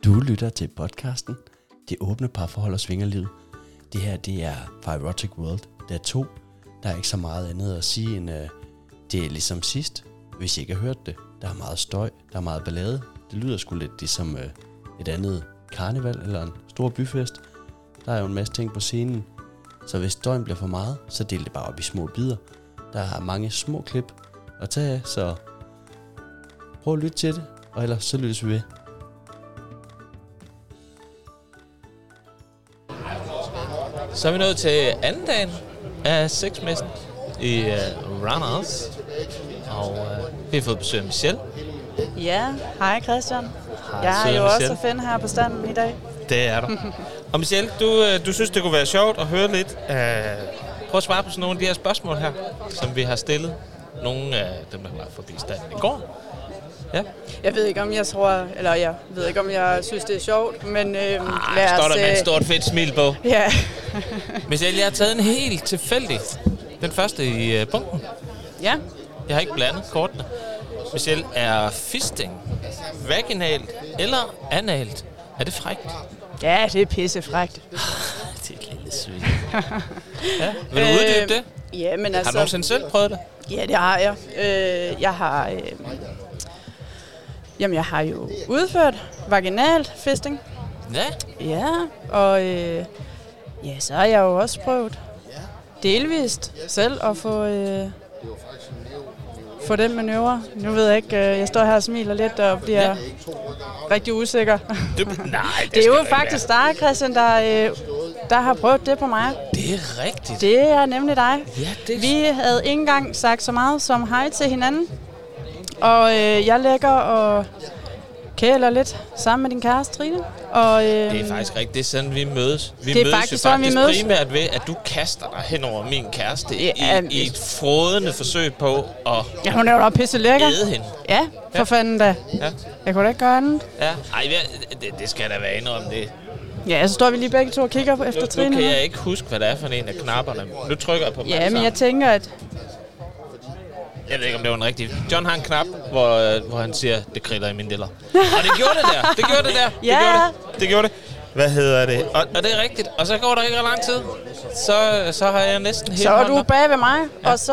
Du lytter til podcasten Det åbne parforhold og svingerlivet. Det her, det er fra Erotic World. Der er 2. Der er ikke så meget andet at sige end, det er ligesom sidst. Hvis I ikke har hørt det, der er meget støj, der er meget ballade. Det lyder sgu lidt ligesom et andet karneval eller en stor byfest. Der er jo en masse ting på scenen. Så hvis støjen bliver for meget, så del det bare op i små bidder. Der er mange små klip at tage af, så prøv at lytte til det, og ellers så lyttes vi ved. Så er vi nået til anden dagen af sexmessen i Randers. Og vi har fået besøg af Michelle. Ja, hej Christian. Hej, Jeg er jo Michelle. også fan her på standen i dag. Det er du. Og Michelle, du synes, det kunne være sjovt at høre lidt. Prøv at svare på sådan nogle af de her spørgsmål her, som vi har stillet. Nogle af dem, der var forbi standen i går. Ja. Jeg ved ikke, om jeg synes, det er sjovt, men lad Står os... der med et stort fedt smil på. Ja. Michelle, jeg har taget en helt tilfældig. Den første i bunken. Ja. Jeg har ikke blandet kortene. Michelle, er fisting vaginalt eller analt? Er det frækt? Ja, det er pissefrækt. Det er et lille svin. Ja. Vil du uddybe det? Ja, men Har altså... du nogensinde selv prøvet det? Ja, det har jeg. Jeg har jo udført vaginalt fisting. Ja. Ja, og så har jeg jo også prøvet delvist selv at få den manøvre. Nu ved jeg ikke, jeg står her og smiler lidt og bliver rigtig usikker. Det er jo faktisk dig, Christian, der har prøvet det på mig. Det er rigtigt. Det er nemlig dig. Ja, Vi havde ikke engang sagt så meget som hej til hinanden. Og jeg lægger og kæler lidt sammen med din kæreste, Trine. Og, det er faktisk rigtigt. Det er sådan, vi mødes. Vi det er mødes faktisk jo sådan, faktisk vi mødes. primært ved, at du kaster dig hen over min kæreste Ja, i et frådende forsøg på at ja, hun er jo da pisse lækker. æde hende. Ja, for fanden da. Ja. Jeg kunne da ikke gøre andet. Ja. Ej, det skal da være indrømme det. Ja, så står vi lige begge to og kigger efter Trine. Nu kan jeg ikke huske, hvad det er for en af knapperne. Nu trykker jeg på dem Ja, alle men sammen. jeg tænker, at... Jeg ved ikke, om det var en rigtig... John har en knap, hvor han siger, det kriller i mine diller. Og det gjorde det der. Det gjorde det der. Ja. Det gjorde det. Hvad hedder det? Og det er rigtigt. Og så går der ikke ret lang tid. Så har jeg næsten helt Så er du hånden op. bag ved mig, Ja. og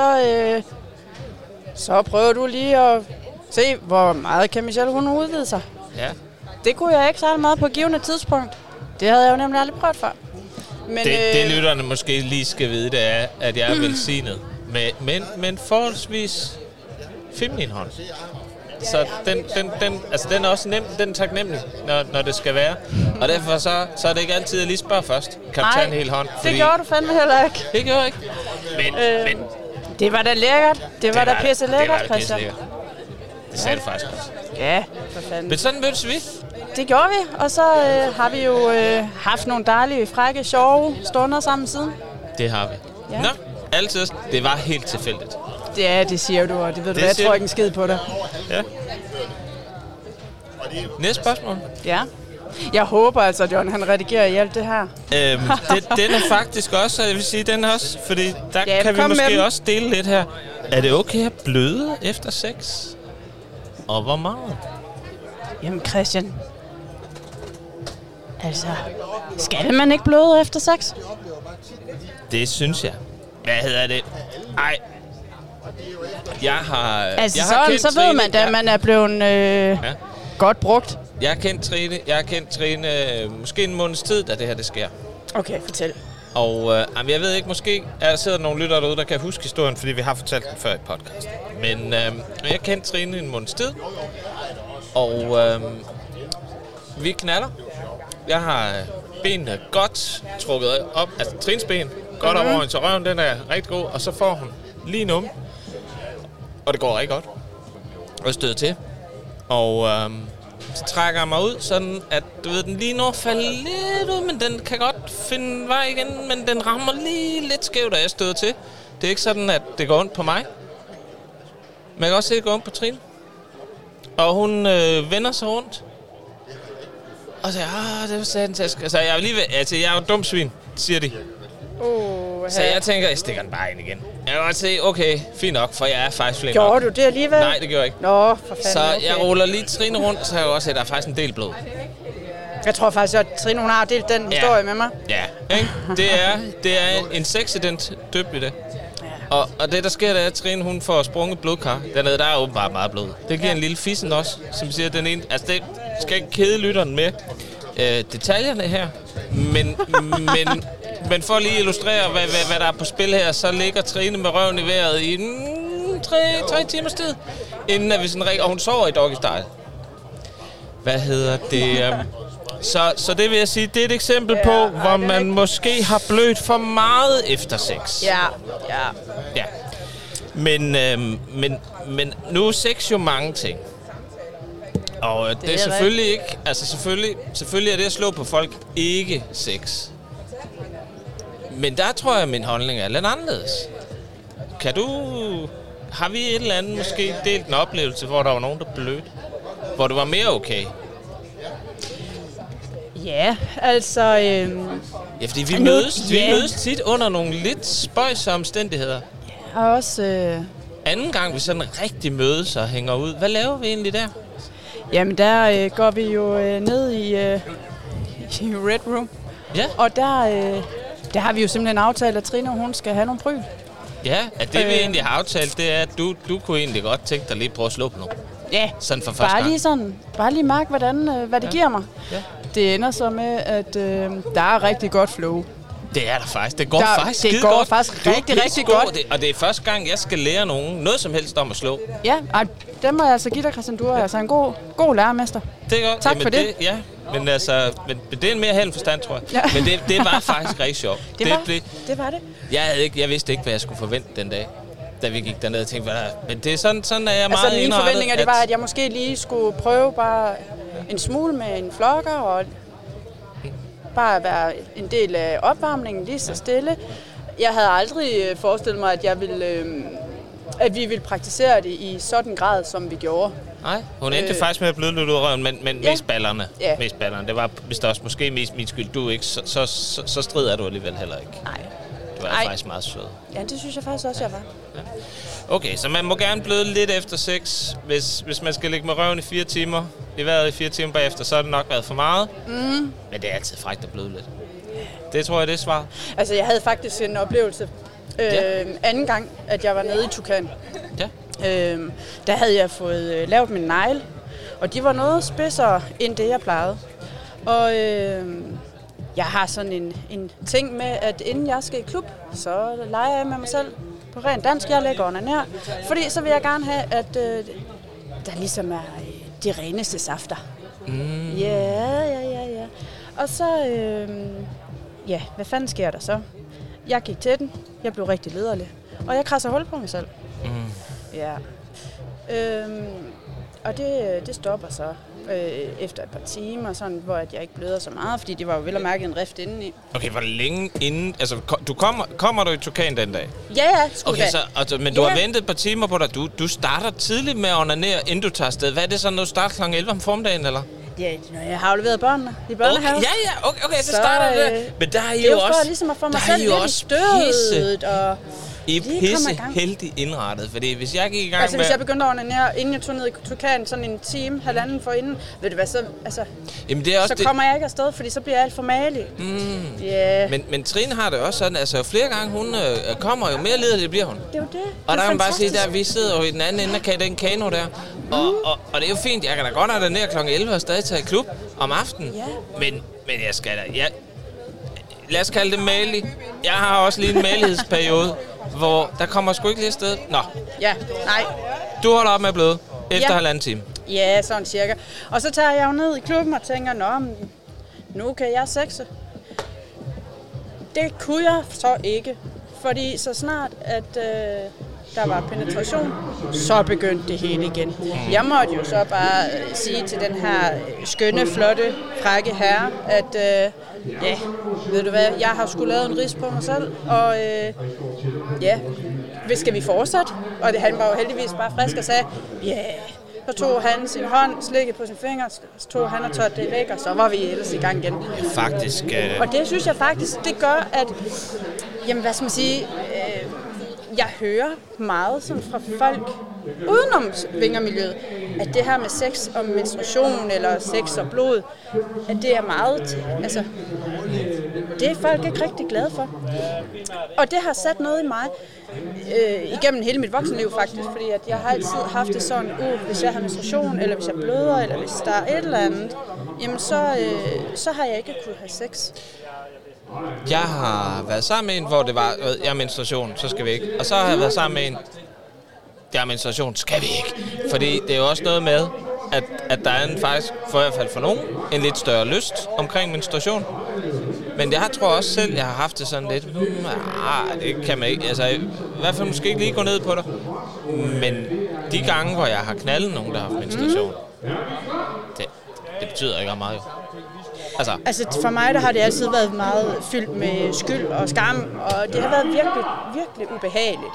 så prøver du lige at se, hvor meget kan Michelle hun udvide sig. Ja. Det kunne jeg ikke særlig meget på et givende tidspunkt. Det havde jeg jo nemlig aldrig prøvet før. Men, Det lytterne måske lige skal vide, det er, at jeg er velsignet med en forholdsvis feminin hånd. Så den er også nem, den er taknemmelig, når det skal være. Og derfor så er det ikke altid, at jeg lige spørger først. Kan du tage en hel hånd? Det gjorde du fandme heller ikke. Det gjorde jeg ikke. Men Det var da lækkert. Det var da pisse lækkert, Christian. Det sagde du faktisk også. Ja, for fanden. Men sådan mødtes vi. Det gjorde vi, og så har vi jo haft nogle dejlige, frække, sjove stunder sammen siden. Det har vi. Ja. Nå, altid. Det var helt tilfældigt. Ja, det siger du, og det ved du, jeg tror ikke en skid på dig. Ja. Næste spørgsmål. Ja. Jeg håber altså, at John han redigerer i alt det her. Den er faktisk også, jeg vil sige, den også, fordi der kan vi kom med måske dem. også dele lidt her. Er det okay at bløde efter sex? Og hvor meget? Jamen Christian, altså, skal man ikke bløde efter sex? Det synes jeg. Hvad hedder det? Ej. Jeg har... Altså jeg har sådan, så ved man da, at man er blevet godt brugt. Jeg har kendt Trine måske en måneds tid, da det her det sker. Okay, fortæl. Og jeg ved ikke, måske der sidder nogle lyttere derude, der kan huske historien, fordi vi har fortalt den før i podcast. Men jeg kendte Trine en måneds tid, og vi knaller. Jeg har benene godt trukket op, altså Trines ben, godt op over til røven, den er rigtig god, og så får hun lige nummen, og det går rigtig godt. Og støder til, og så trækker jeg mig ud, sådan at du ved, den lige når at falde lidt ud, men den kan godt finde vej igen, men den rammer lige lidt skævt, da jeg støder til. Det er ikke sådan, at det går ondt på mig, men jeg kan også se, at det går ondt på Trine. Og hun vender sig rundt, og siger, det var satans. Altså, jeg er jo dum svin, siger de. Så jeg tænker, jeg stikker den bare ind igen. Jeg kan godt se, okay, fint nok, for jeg er faktisk flere nok. Gjorde du det alligevel? Nej, det gjorde jeg ikke. Nå, for fanden. Så jeg ruller lige Trine rundt, så har jeg også set, at der er faktisk en del blod. Jeg tror faktisk, at Trine, hun har delt den historie med mig. Ja, ikke? Det er en sexident døbt i det. Og det, der sker, det er, at Trine, hun får sprunget blodkar. Dernede, der er åbenbart meget blod. Det giver en lille fissen også, som siger, den ene... Altså, det skal ikke kede lytteren med detaljerne her. Men for at lige illustrere, hvad der er på spil her, så ligger Trine med røven i vejret i 3 timers tid, inden at vi sådan og hun sover i doggy style. Hvad hedder det? Så det vil jeg sige, det er et eksempel på, hvor man måske har blødt for meget efter sex. Ja. Men nu er sex jo mange ting. Og det er selvfølgelig ikke... Altså selvfølgelig er det at slå på folk ikke sex. Men der tror jeg, at min holdning er lidt anderledes. Har vi et eller andet måske delt en oplevelse, hvor der var nogen, der blødte? Hvor det var mere okay? Ja, altså... Ja, fordi vi mødes tit under nogle lidt spøjse omstændigheder. Og også... Anden gang vi sådan rigtig mødes og hænger ud, hvad laver vi egentlig der? Jamen, der går vi jo ned i Red Room. Ja. Og der har vi jo simpelthen aftalt, at Trine, hun skal have nogle pryl. Ja, at det vi egentlig har aftalt, det er, at du kunne egentlig godt tænke dig lige prøve at slå på noget. Ja, sådan for første gang. Bare lige mærke, hvad det giver mig. Ja. Det ender så med, at der er rigtig godt flow. Det er der faktisk. Det går faktisk rigtig godt. Og det er første gang, jeg skal lære nogen noget som helst om at slå. Ja, det må jeg altså give dig, Christian. Du er altså en god lærermester. Det er godt. Tak for det. Ja, men altså, det er en mere held forstand, tror jeg. Ja. Men det var faktisk rigtig sjovt. Det var det. Jeg vidste ikke, hvad jeg skulle forvente den dag, da vi gik derned og tænkte, hvad der er. Men det er sådan er jeg meget indrettet. Altså mine forventninger, det var, at jeg måske lige skulle prøve bare en smule med en flokker og bare være en del af opvarmningen lige så stille. Jeg havde aldrig forestillet mig, at vi ville praktisere det i sådan grad, som vi gjorde. Nej, hun endte faktisk med at bløde lidt ud af røven, men mest ballerne. Ja. Mest ballerne. Det var vist også måske mest min skyld. Du ikke, så strider du alligevel heller ikke. Nej. Du er faktisk meget sød. Ja, det synes jeg faktisk også, jeg var. Ja. Okay, så man må gerne bløde lidt efter sex. Hvis man skal ligge med røven i 4 timer, i vejret i 4 timer bagefter, så har det nok været for meget. Men det er altid frækt at bløde lidt. Det tror jeg, det er svaret. Altså, jeg havde faktisk en oplevelse anden gang, at jeg var nede i Tukan. Ja. Der havde jeg fået lavet min negle, og de var noget spidsere end det, jeg plejede. Og jeg har sådan en ting med, at inden jeg skal i klub, så leger jeg med mig selv på rent dansk. Jeg lægger under nær, fordi så vil jeg gerne have, at der ligesom er de reneste safter. Ja. Og så, hvad fanden sker der så? Jeg gik til den, jeg blev rigtig lederlig, og jeg krasser hul på mig selv. Ja. Og det stopper så efter et par timer, sådan, hvor jeg ikke bløder så meget, fordi det var jo vel at mærke en rift indeni. Okay, hvor længe inden... Altså, kommer du i Tukan den dag? Ja, okay, så, men du har ventet et par timer på dig. Du starter tidligt med at onanere, inden du tager afsted. Hvad er det så, når du starter kl. 11 om formiddagen, eller? Ja, når jeg har afleveret børnene i børnehaven. Okay, så starter det. Men der er jo også... Det er jo ligesom at få mig selv lidt i stødet, og... I er pisse heldigt indrettet, fordi hvis jeg gik i gang hvis jeg begyndte at onanere, inden jeg tog ned i Tukan, sådan en time, halvanden for inden, ved du hvad, så kommer jeg ikke afsted, fordi så bliver jeg alt for malig. Men Trine har det også sådan, altså flere gange hun kommer jo mere leder, det bliver hun. Det er jo det. Og der kan man bare sige, der vi sidder jo i den anden ende af den kano der, og det er jo fint, jeg kan da godt have det ned kl. 11 og stadig tage i klub om aftenen, men jeg skal da, lad os kalde det malig. Jeg har også lige en malighedsperiode, hvor der kommer sgu ikke lige afsted. Nå. Ja, nej. Du holder op med at bløde efter halvanden time. Ja, sådan cirka. Og så tager jeg jo ned i klubben og tænker, nu kan jeg sexe. Det kunne jeg så ikke, fordi så snart, at der var penetration, så begyndte det hele igen. Jeg måtte jo så bare sige til den her skønne, flotte, frække herre, at ved du hvad, jeg har sgu lavet en ris på mig selv, og skal vi fortsætte? Og han var jo heldigvis bare frisk og sagde, så tog han sin hånd, slikkede på sin finger, så tog han og tørte det væk, og så var vi ellers i gang igen. Faktisk. Og det synes jeg faktisk, det gør, at, jamen hvad skal man sige, jeg hører meget sådan fra folk, udenom svingermiljøet, at det her med sex og menstruation eller sex og blod, at det er meget, altså, det er folk ikke rigtig glade for. Og det har sat noget i mig igennem hele mit voksenliv faktisk, fordi at jeg har altid haft det sådan, hvis jeg har menstruation, eller hvis jeg bløder, eller hvis der er et eller andet, jamen så har jeg ikke kunnet have sex. Jeg har været sammen med en, hvor det var, jeg har menstruation, så skal vi ikke. Og så har jeg været sammen med en, jeg har menstruation, skal vi ikke. Fordi det er jo også noget med, at der er faktisk, for i hvert fald for nogen, en lidt større lyst omkring menstruation. Men jeg tror også selv, jeg har haft det sådan lidt, det kan man ikke, altså i hvert fald måske ikke lige gå ned på det. Men de gange, hvor jeg har knaldet nogen, der har haft menstruation, det betyder ikke meget jo. Altså for mig der har det altid været meget fyldt med skyld og skam, og det har været virkelig, virkelig ubehageligt.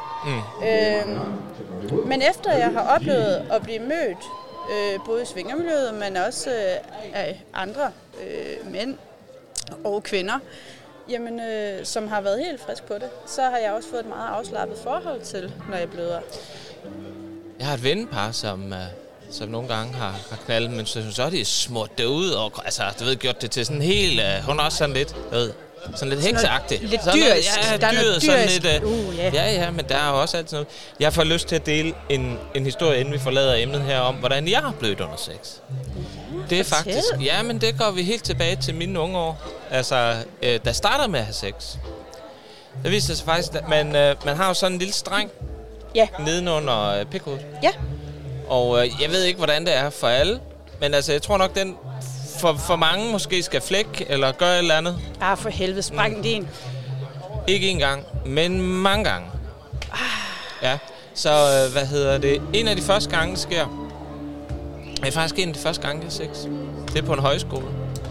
Men efter jeg har oplevet at blive mødt, både i svingermiljøet, men også af andre mænd og kvinder, jamen, som har været helt frisk på det, så har jeg også fået et meget afslappet forhold til, når jeg bløder. Jeg har et vennepar, som nogle gange har knaldet, men så er de smurt det ud, og altså, du ved, gjort det til sådan helt, hun er også sådan lidt, sådan lidt hekseagtigt. Lidt dyrisk. Ja, der er noget dyrisk. Ja, men der er jo også altid noget. Jeg får lyst til at dele en historie, inden vi forlader emnet her, om hvordan jeg har blødt under sex. Det er faktisk, men det går vi helt tilbage til mine unge år. Altså, der starter med at have sex. Der viser sig faktisk, at man har jo sådan en lille streng nedenunder pikhovedet. Ja. Og jeg ved ikke, hvordan det er for alle, men altså, jeg tror nok, den for mange måske skal flække eller gøre et eller andet. For helvede, spræng din. Ikke en gang, men mange gange. Ja, så en af de første gange sker. Det er faktisk en af de første gange, jeg har sex. Det er på en højskole.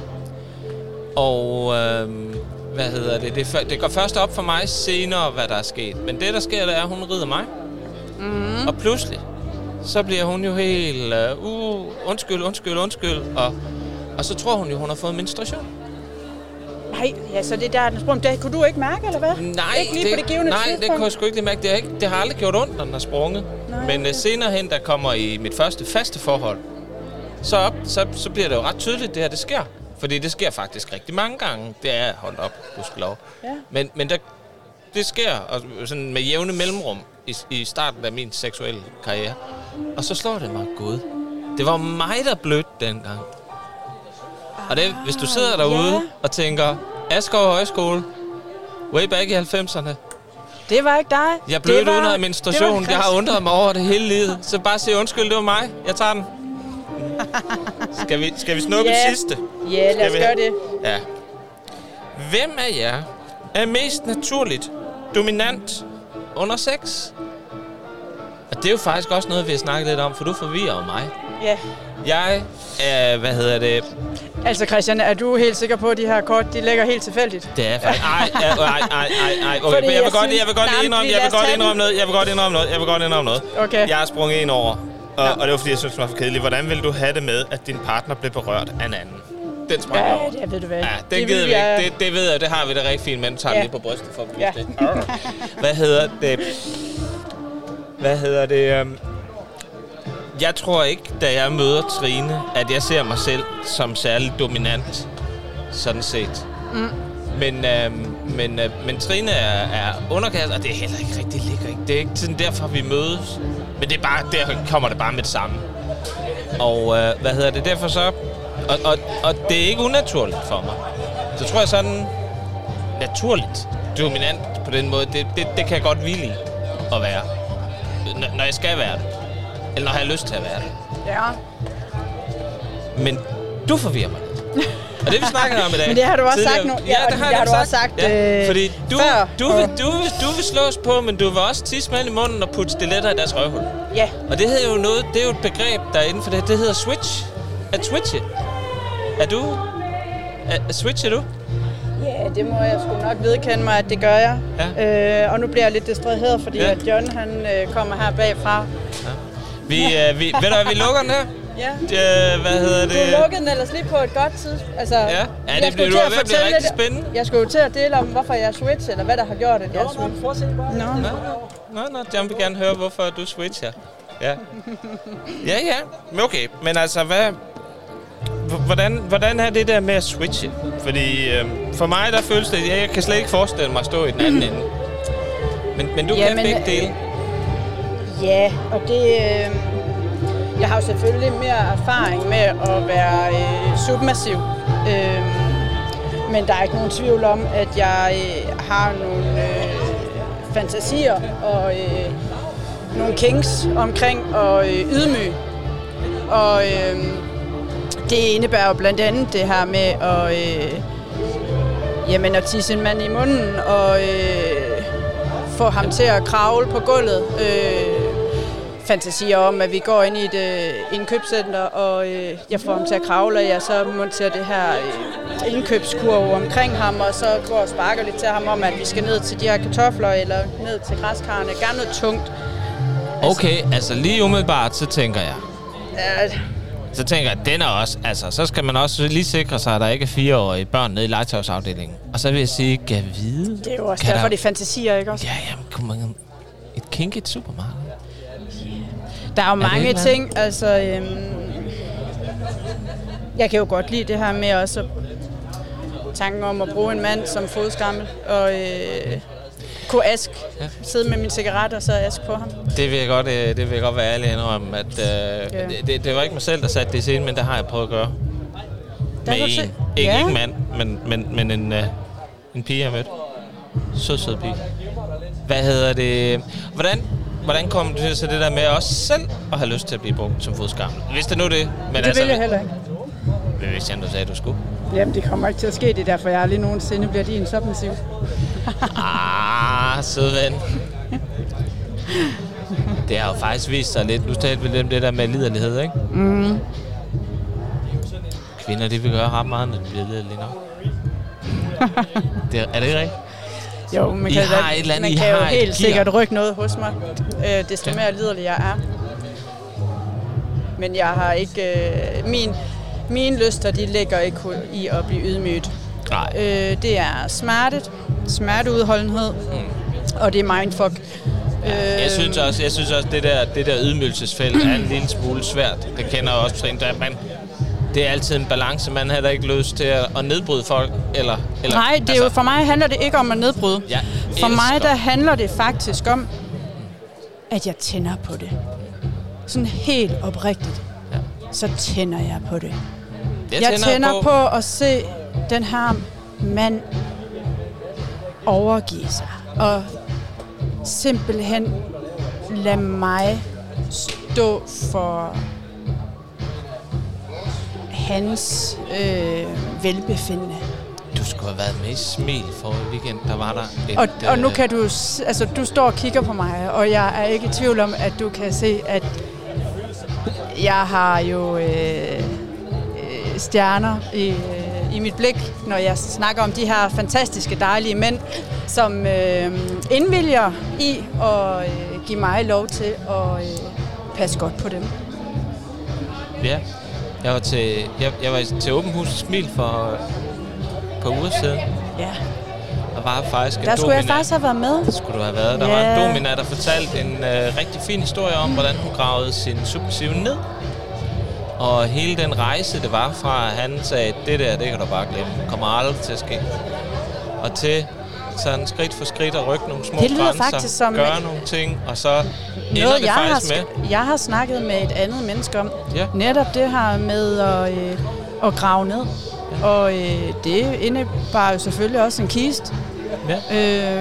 Og det går først op for mig senere, hvad der er sket. Men det, der sker, det er, at hun rider mig. Mm. Og pludselig, så bliver hun jo helt, undskyld. Og så tror hun jo, hun har fået menstruation. Nej, så det der, det kunne du ikke mærke, eller hvad? Nej, ikke lige på det givende tidspunkt? Det kunne jeg sgu ikke mærke. Det har aldrig gjort ondt, når den har sprunget. Nej, men senere hen, der kommer i mit første faste forhold, så bliver det jo ret tydeligt, det her, det sker. Fordi det sker faktisk rigtig mange gange. Det er holdt op, gudskelov. Ja. Men det sker og sådan med jævne mellemrum i starten af min seksuelle karriere. Og så slår det mig, Gud. Det var mig, der blødte dengang. Og det, hvis du sidder derude og tænker, Askov Højskole, way back i 90'erne. Det var ikke dig. Jeg blødte under menstruation. Jeg har undret mig over det hele livet. Så bare sig undskyld, det var mig. Jeg tager den. Skal vi snuppe det sidste? Ja, lad os gøre det. Ja. Hvem af jer er mest naturligt dominant under sex? Og det er jo faktisk også noget, vi har snakket lidt om, for du forvirrer jo mig. Ja. Jeg er, Altså Christian, er du helt sikker på, at de her kort, de ligger helt tilfældigt? Det er faktisk... Ej. Okay, jeg vil godt indrømme noget. Okay. Jeg har sprunget en over, og det var fordi, jeg synes, det var for kedeligt. Hvordan vil du have det med, at din partner blev berørt af en anden? Den sprang jeg over. Ja, det ved du hvad. Ja, den gider vi ikke. Det ved jeg, det har vi det rigtig fint, men tager lige på brystet for at blive det. Hvad hedder det? Jeg tror ikke, da jeg møder Trine, at jeg ser mig selv som særlig dominant, sådan set. Mm. Men Trine er underkastet, og det er heller ikke rigtig lækkert. Det er ikke sådan derfor, vi mødes. Men det er bare, der kommer det bare med det samme. Og derfor så... Og det er ikke unaturligt for mig. Så tror jeg sådan naturligt dominant på den måde, det kan jeg godt ville at være. Når jeg skal være det. Eller når jeg har lyst til at være det. Ja. Men du forvirrer mig lidt. Og det vi snakkede om i dag. Men det har du også sagt nu. Ja, det har du også sagt. Ja, fordi du vil slås på, men du vil også tisse med i munden og putte stiletter i deres røvhul. Ja. Og det hedder jo noget, det er jo et begreb, der er inden for det. Det hedder switch. At switche. Switcher du? Ja, det må jeg sgu nok vedkende mig, at det gør jeg. Ja. Og nu bliver jeg lidt distraheret, fordi at John han kommer her bagfra. Ja. Ved du hvad, vi lukker den her? Ja. Hvad hedder det? Du lukkede den ellers lige på et godt tidspunkt. Altså, det bliver du ved at blive rigtig spændende. Jeg skulle jo til at dele om, hvorfor jeg switcher, eller hvad der har gjort, at jeg switcher. Nå, jeg vil gerne høre, hvorfor du switcher. Ja. Ja. Men okay. Men altså, hvordan er det der med at switche? Fordi for mig, der føles det... Jeg kan slet ikke forestille mig at stå i den anden ende. Men du kan begge dele. Ja, og det... jeg har jo selvfølgelig mere erfaring med at være submersiv. Men der er ikke nogen tvivl om, at jeg har nogle fantasier og nogle kinks omkring at ydmyge. Og det indebærer jo blandt andet det her med at tisse en mand i munden og få ham til at kravle på gulvet. Fantasier om, at vi går ind i et indkøbscenter, og jeg får ham til at kravle, og jeg så monterer det her indkøbskurv omkring ham, og så går og sparker lidt til ham om, at vi skal ned til de her kartofler, eller ned til græskarne. Gerne noget tungt. Okay, altså lige umiddelbart, så tænker jeg... Ja. Så tænker jeg, at den er også... Altså, så skal man også lige sikre sig, at der ikke er 4-årige børn nede i legetøjsafdelingen. Og så vil jeg sige, kan vide... Det er jo også derfor, det er fantasier, ikke også? Ja, jamen, kunne man... Et kinket supermarked. Der er jo mange ting, altså... jeg kan jo godt lide det her med også tanken om at bruge en mand som fodskammel, og kunne sidde med min cigaret og så ask på ham. Det vil jeg godt være ærlig indrømme, at det var ikke mig selv, der satte det i scenen, men det har jeg prøvet at gøre. Med en. Ikke en mand, men en pige, jeg mødte. Sød pige. Hvad hedder det? Hvordan kom du til det der med også selv at have lyst til at blive brugt som fodskammel? Vidste du nu det? Men det vil jeg heller ikke. Men hvis du sagde, at du skulle? Jamen, det kommer ikke til at ske, det derfor jeg aldrig nogensinde bliver din submissiv. Sød ven. Det har jo faktisk vist sig lidt. Nu talte vi lidt om det der med liderlighed, ikke? Mm. Kvinder, de vil gøre ret meget, når de bliver liderlige nok. Er det ikke rigtigt? Jo, man kan jo helt sikkert rykke noget hos mig, desto mere liderlig jeg er. Men jeg har ikke... Mine lyster, de ligger ikke i at blive ydmyget. Nej. Det er smerteudholdenhed, og det er mindfuck. Jeg synes også, det der ydmygelsesfelt er en lille smule svært. Det kender jeg også Trine. Det er altid en balance. Man har da ikke lyst til at nedbryde folk. Eller, nej, det er jo, for mig handler det ikke om at nedbryde. For mig der handler det faktisk om, at jeg tænder på det. Sådan helt oprigtigt. Ja. Så tænder jeg på det. Jeg tænder på at se den her mand overgive sig. Og simpelthen lade mig stå for hans velbefindende. Du skulle have været med i Smil for weekend, der var der og nu kan du, altså du står og kigger på mig, og jeg er ikke i tvivl om, at du kan se, at jeg har jo stjerner i mit blik, når jeg snakker om de her fantastiske, dejlige mænd, som indvilger i at give mig lov til at passe godt på dem. Ja. Jeg var til Åben Hus Smil for et par uger siden. Ja. Der var faktisk der skulle jeg faktisk have været med. Der skulle du have været. Der var en domina, der fortalte en rigtig fin historie om, hvordan hun gravede sin submissive ned. Og hele den rejse, det var fra, at han sagde, det kan du bare glemme. Kommer aldrig til at ske. Og til sådan skridt for skridt at rykke nogle små grænser, gøre nogle ting, og så ender det faktisk med. Jeg har snakket med et andet menneske om netop det her med at grave ned. Ja. Og det indebar jo selvfølgelig også en kiste. Ja.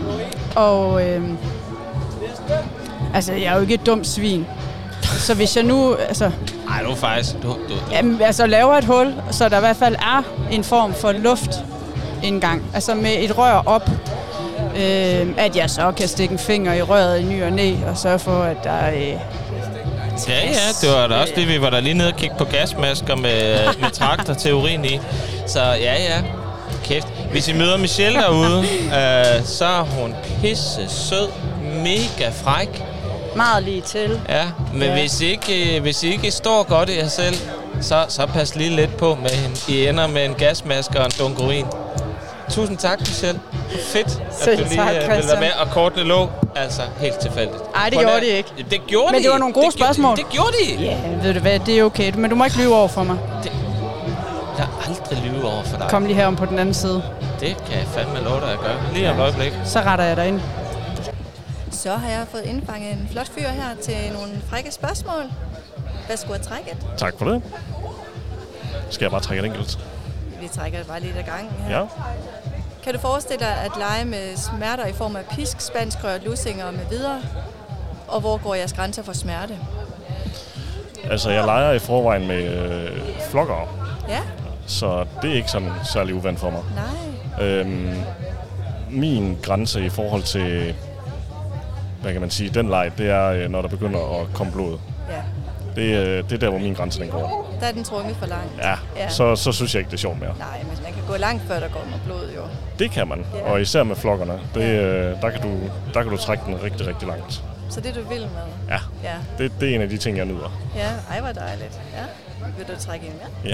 Altså, jeg er jo ikke et dumt svin. Så hvis jeg nu... Altså, ej, du faktisk... Jamen, altså, laver et hul, så der i hvert fald er en form for luftindgang. Altså med et rør op. At jeg så kan stikke en finger i røret i ny og næ, og sørge for, at der er... det var da også det, vi var der lige nede og kigge på gasmasker med traktor til urin i. Så ja. Kæft. Hvis I møder Michelle derude, så er hun pisse sød, mega fræk. Meget lige til. Ja, men hvis I ikke står godt i jer selv, så pas lige lidt på med hende. I ender med en gasmaske og en dunk urin. Tusind tak, Michelle. Fedt, Selv at du lige tak, vil Christian. være med. Og kortene lå altså helt tilfældigt. Ej, det gjorde de ikke. Det gjorde de. Men det var nogle gode spørgsmål. Det gjorde de. Ja, ved du hvad, det er okay. Men du må ikke lyve over for mig. Jeg har aldrig lyve over for dig. Kom lige herom på den anden side. Det kan jeg fandme love dig at gøre. Lige om et øjeblik. Så retter jeg dig ind. Så har jeg fået indfanget en flot fyr her til nogle frække spørgsmål. Værsgo at trække et. Tak for det. Skal jeg bare trække et enkelt? Vi trækker det bare lidt ad gangen her. Ja. Kan du forestille dig at lege med smerter i form af pisk, spanskrør, lussinger med videre? Og hvor går jeres grænser for smerte? Altså, jeg leger i forvejen med flokkere, Ja? så det er ikke sådan særlig uvandt for mig. Nej. Min grænse i forhold til, hvad kan man sige, den leg, det er, når der begynder at komme blod. Ja. Det er der, hvor min grænse den går. Der er den trukket for langt. Ja. Så synes jeg ikke, det er sjovt mere. Nej, men man kan gå langt før der går med blod, jo. Det kan man, Ja. og især med flokkerne. Der kan du trække den rigtig, rigtig langt. Så det du vil med? Ja, Ja. det er en af de ting, jeg nyder. Ja, ej, hvor dejligt. Ja. Vil du trække en mere? Ja.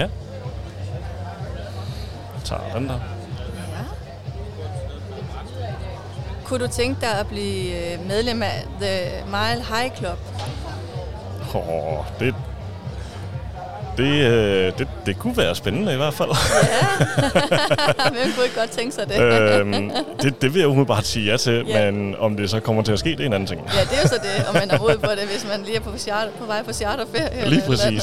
Jeg tager den der. Ja. Kunne du tænke dig at blive medlem af The Mile High Club? Det kunne være spændende i hvert fald. Hvem kunne ikke godt tænke sig det? Det vil jeg umiddelbart sige ja til, Ja. men om det så kommer til at ske, det er en anden ting. Ja, det er jo så det, om man er mod på det, hvis man lige er på vej på charterferie. Lige præcis.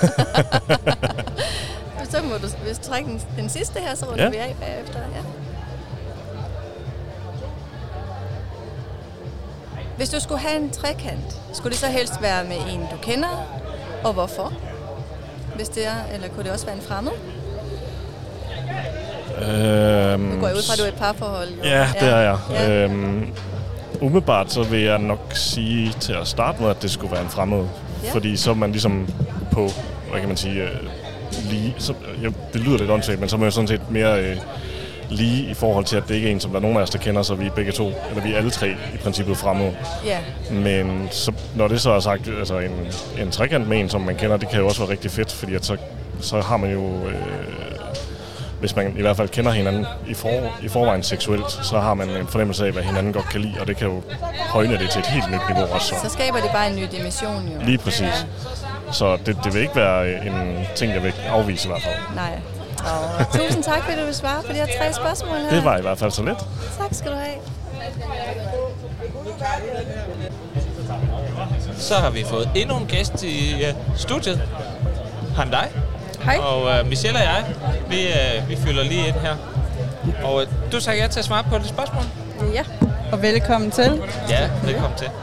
Så må du, hvis du trækker den sidste her, så runder vi af bagefter. Ja. Hvis du skulle have en trekant, skulle det så helst være med en, du kender, og hvorfor? Hvis det er, eller kunne det også være en fremmed? Nu går jeg ud fra, at du er et parforhold. Jo. Ja, det er jeg. Ja. Umiddelbart så vil jeg nok sige til at starte med, at det skulle være en fremmed. Ja. Fordi så er man ligesom på, hvad kan man sige, lige. Så, det lyder lidt åndssvagt, men så er man jo sådan set mere lige i forhold til, at det ikke er en, som der er nogen af os, der kender, så vi er begge to, eller vi er alle tre i princippet fremmede. Ja. Men så, når det så er sagt, altså en trekant med en, som man kender, det kan jo også være rigtig fedt, fordi at så har man jo, hvis man i hvert fald kender hinanden i forvejen seksuelt, så har man en fornemmelse af, hvad hinanden godt kan lide, og det kan jo højne det til et helt nyt niveau også. Så skaber det bare en ny dimension, jo. Lige præcis. Ja. Så det vil ikke være en ting, jeg vil afvise i hvert fald. Nej. Og tusind tak, fordi du vil svare på de her 3 spørgsmål her. Det var i hvert fald så let. Tak skal du have. Så har vi fået endnu en gæst i studiet. Han dig. Hej. Og Michelle og jeg, vi fylder lige ind her. Og du sagde ja til at svare på det spørgsmål? Ja, og velkommen til. Ja, velkommen til.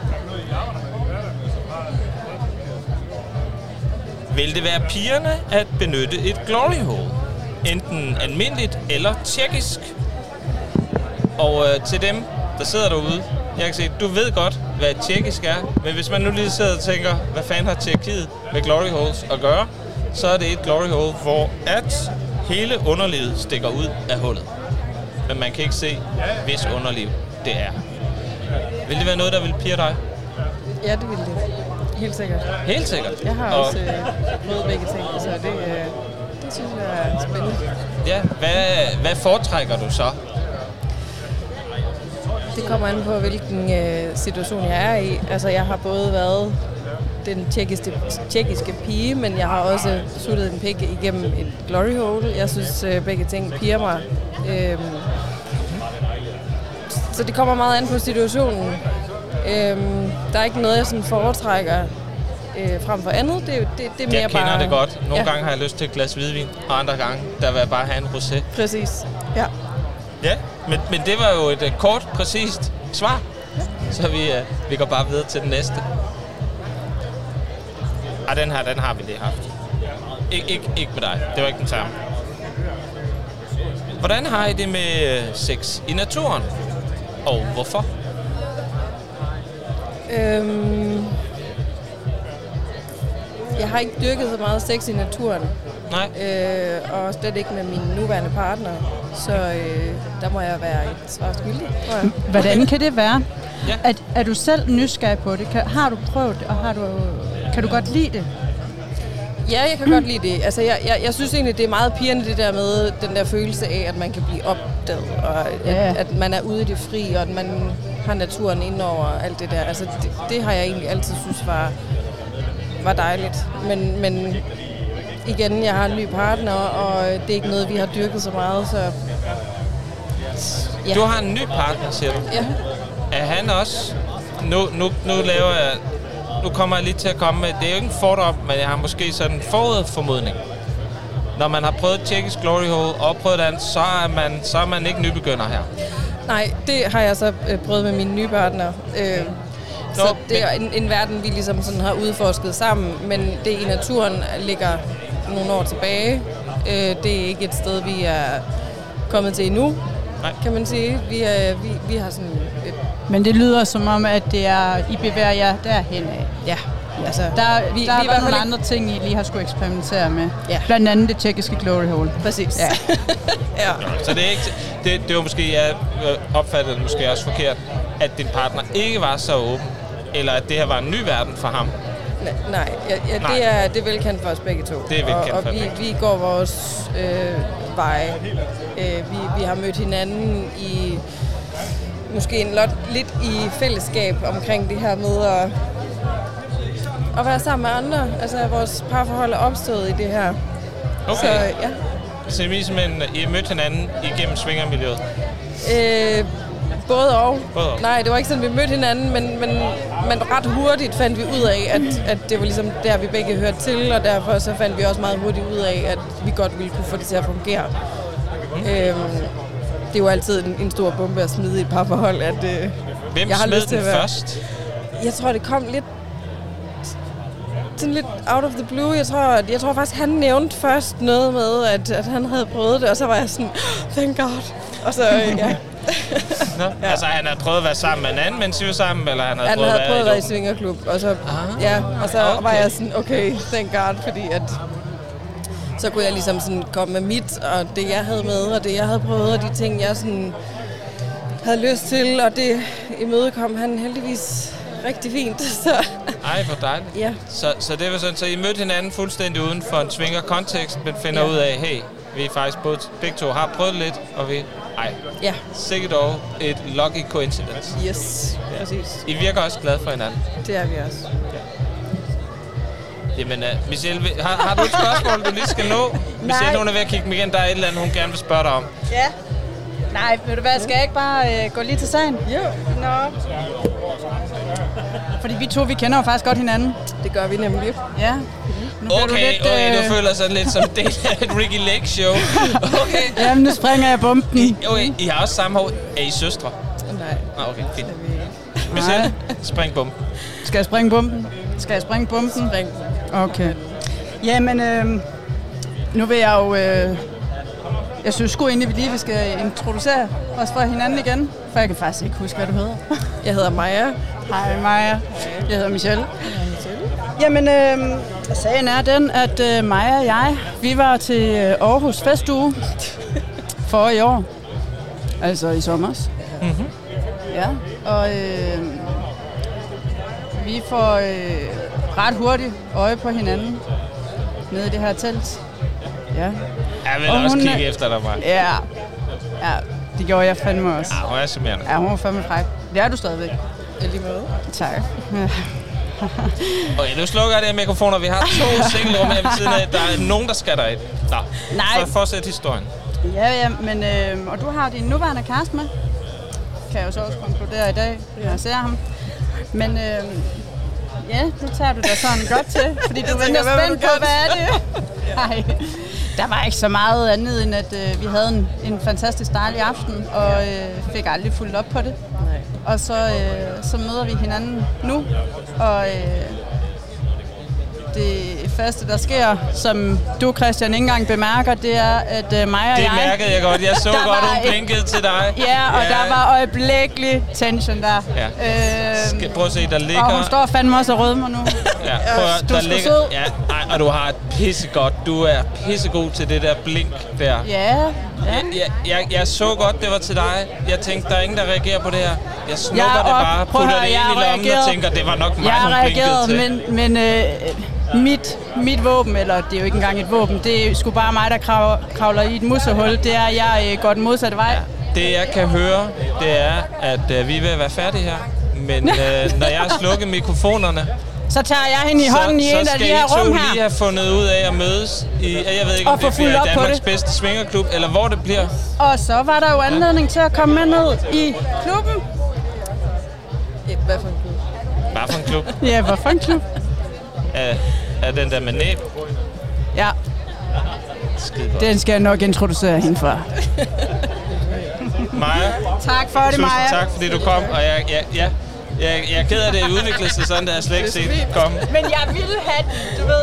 Vil det være pigerne at benytte et glory hole? Enten almindeligt eller tjekkisk? Og til dem, der sidder derude, jeg kan se, du ved godt, hvad et tjekkisk er. Men hvis man nu lige sidder og tænker, hvad fanden har Tjekkiet med glory holes at gøre? Så er det et glory hole, hvor at hele underlivet stikker ud af hullet. Men man kan ikke se, hvis underliv det er. Vil det være noget, der vil pirre dig? Ja, det vil det. Helt sikkert. Helt sikkert. Jeg har også prøvet begge ting, så det synes jeg er spændende. Ja, hvad foretrækker du så? Det kommer an på, hvilken situation jeg er i. Altså, jeg har både været den tjekkiske pige, men jeg har også suttet en pik igennem et glory hole. Jeg synes, begge ting piger mig. Så det kommer meget an på situationen. Der er ikke noget, jeg sådan foretrækker frem for andet. Det er mere jeg kender bare, det godt. Nogle gange har jeg lyst til et glas hvidvin, og andre gange, der vil jeg bare have en rosé. Præcis, ja. Ja, men det var jo et kort, præcist svar. Så vi går bare videre til den næste. Den har vi lige haft. Ikke med dig. Det var ikke den samme. Hvordan har I det med sex i naturen? Og hvorfor? Jeg har ikke dyrket så meget sex i naturen. Nej. Og slet ikke med min nuværende partner. Så der må jeg være et svar skyldig, tror jeg. Hvordan kan det være? Ja. Er du selv nysgerrig på det? Har du prøvet det, og kan du godt lide det? Ja, jeg kan godt lide det. Altså, jeg synes egentlig, det er meget pirrende, det der med den der følelse af, at man kan blive opdaget, og at man er ude i det fri, og at man har naturen indover og alt det der. Altså, det har jeg egentlig altid synes var dejligt. Men igen, jeg har en ny partner, og det er ikke noget, vi har dyrket så meget, så... Ja. Du har en ny partner, siger du? Ja. Er han også... Nu kommer jeg lige til at komme med... Det er jo ikke en fordom, men jeg har måske sådan en forudformodning. Når man har prøvet tjekkisk glory hole og prøvet det andet, så er man ikke nybegynder her. Nej, det har jeg så prøvet med min nye partner. Så det er en verden, vi ligesom sådan har udforsket sammen, men det i naturen ligger nogle år tilbage. Det er ikke et sted, vi er kommet til endnu, kan man sige. Vi har sådan... Men det lyder som om, at det er, I bevæger jer derhen af. Ja. Altså, der er bare nogle andre ting, I lige har skulle eksperimentere med. Ja. Blandt andet det tjekkiske glory hole. Præcis. Ja. Ja. Så det er ikke... Det var måske, jeg opfattede det måske også forkert, at din partner ikke var så åben, eller at det her var en ny verden for ham. Nej. Det er velkendt for os begge to. Det er velkendt for vi går vores veje. Vi har mødt hinanden i... Måske lidt i fællesskab omkring det her med at være sammen med andre. Altså, vores parforhold er opstået i det her. Okay. Så, ja. Så I har mødt hinanden igennem svingermiljøet? Både og. Både og. Nej, det var ikke sådan, vi mødte hinanden, men ret hurtigt fandt vi ud af, at det var ligesom der, vi begge hørte til, og derfor så fandt vi også meget hurtigt ud af, at vi godt ville kunne få det til at fungere. Det er jo altid en stor bombe at smide i et parforhold, at Hvem jeg har smed lyst til den at være... først? Jeg tror, det kom lidt out of the blue. Jeg tror faktisk, han nævnte først noget med, at han havde prøvet det, og så var jeg sådan, thank God. Og så, ja. Nå, ja. Altså, han havde prøvet at være sammen med en anden, mens I var sammen, eller han havde prøvet at være i svingerklub, og så, var jeg sådan, okay, thank God, fordi at så kunne jeg ligesom sådan komme med mit, og det jeg havde med, og det jeg havde prøvet, og de ting, jeg sådan havde lyst til, og det imødekom han heldigvis rigtig fint. Så. Ej, hvor dejligt. Ja. Så det var sådan, så I mødte hinanden fuldstændig uden for en svinger-kontekst, men finder ud af, hey, vi faktisk begge to har prøvet lidt, og vi... Ja. Sikkert dog et lucky coincidence. Yes, præcis. I virker også glade for hinanden. Det er vi også. Ja. Jamen, Michelle, har du et spørgsmål, du lige skal nå? Michelle, hun er ved at kigge mig igen. Der er et eller andet, hun gerne vil spørge dig om. Ja. Nej, ved du hvad, skal jeg ikke bare gå lige til sagen? Jo. Nå. Fordi vi kender jo faktisk godt hinanden. Det gør vi nemlig. Ja. Okay, du føler sig lidt som del af et Ricky Lake show. Okay. Jamen, nu springer jeg bomben. Okay, I har også samme hår. Er I søstre? Nej. Okay, fint. Michelle, spring bomben. Skal jeg springe bomben? Spring. Okay. Jamen, nu vil jeg jo... jeg synes sgu egentlig, vi lige skal introducere os for hinanden igen. For jeg kan faktisk ikke huske, hvad du hedder. Jeg hedder Maja. Hej Maja. Jeg hedder Michelle. Jamen, sagen er den, at Maja og jeg, vi var til Aarhus Festuge for i år. Altså i sommers. Mm-hmm. Ja, og vi får ret hurtigt øje på hinanden nede i det her telt. Ja. Jeg vil også kigge efter dig, Maja. Ja, det gjorde jeg fandme også. Ja, hun er charmerende. Ja, hun var fandme fræk. Det er du stadigvæk. I lige måde. Tak. Okay, nu slukker jeg det her mikrofoner. Vi har 2 singlerum her ved siden af. Der er nogen, der skal derind. Nej. Fortsæt historien. Ja, men og du har din nuværende kæreste med. Kan jeg jo så også konkludere i dag, når jeg ser ham. Men ja, nu tager du dig sådan godt til, fordi du venter spændt på, hvad er det? Nej, der var ikke så meget andet, end at vi havde en fantastisk dejlig aften, og fik aldrig fulgt op på det. Nej. Og så møder vi hinanden nu, og det første, der sker, som du, Christian, ikke engang bemærker, det er, at mig og det mærkede jeg godt. Jeg så godt, hun blinkede til dig. Ja, og der var øjeblikkelig tension der. Ja. Prøv at se, der ligger... Og hun står fandme også og rødmer nu. Ja, der ligger... Ja, og du har et pissegodt. Du er pissegod til det der blink der. Ja. Jeg så godt, det var til dig. Jeg tænkte, der er ingen, der reagerer på det her. Jeg snupper det bare, putter det ind i lommen og tænker, det var nok mig, hun blinkede til. Men Mit våben, eller det er jo ikke engang et våben, det er sgu bare mig, der kravler i et musehul. Det er, at jeg går den modsatte vej. Det jeg kan høre, det er, at vi er ved at være færdige her. Men når jeg har slukket mikrofonerne, så tager jeg hende i hånden i en af de her rum her. Så skal I to lige have fundet ud af at mødes i, jeg ved ikke, om det bliver Danmarks bedste svingerklub, eller hvor det bliver. Og så var der jo anledning til at komme med ned i klubben. Hvad for en klub? Hvad for en klub? Ja, hvad for en klub? Er den der med næb? Ja. Den skal jeg nok introducere hende for. Maja. Tak for det, Maja. Tak fordi du kom, og jeg er ked af, at det udviklede sig sådan, at jeg slet ikke set komme. Men jeg ville have det, du ved.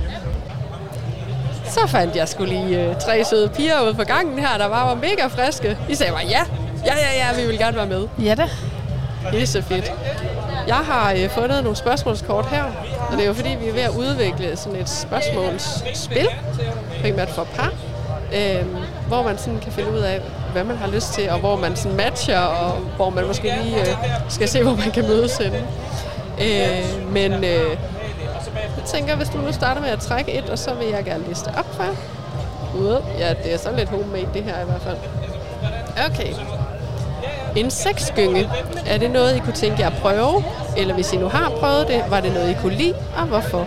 Så fandt jeg skulle lige 3 søde piger ude på gangen her, der var mega friske. I sagde bare ja, vi vil gerne være med. Ja da. Det er så fedt. Jeg har fundet nogle spørgsmålskort her, og det er jo fordi, vi er ved at udvikle sådan et spørgsmålsspil, primært for par, hvor man sådan kan finde ud af, hvad man har lyst til, og hvor man sådan matcher, og hvor man måske lige skal se, hvor man kan mødes henne. Men jeg tænker, hvis du nu starter med at trække et, og så vil jeg gerne liste op for jer. Ja, det er sådan lidt homemade det her i hvert fald. Okay. En sexgynge. Er det noget, I kunne tænke jer at prøve? Eller hvis I nu har prøvet det, var det noget, I kunne lide, og hvorfor?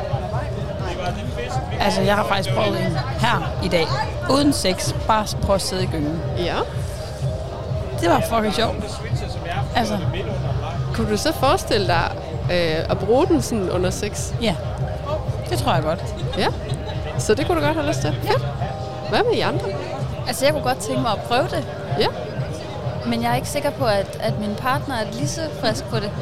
Altså, jeg har faktisk prøvet en her i dag. Uden sex. Bare prøve at sidde i gyngen. Ja. Det var fucking sjovt. Altså. Kunne du så forestille dig at bruge den sådan under sex? Ja. Det tror jeg godt. Ja. Så det kunne du godt have lyst til? Ja. Hvad med I andre? Altså, jeg kunne godt tænke mig at prøve det. Ja. Men jeg er ikke sikker på, at min partner er lige så frisk på det.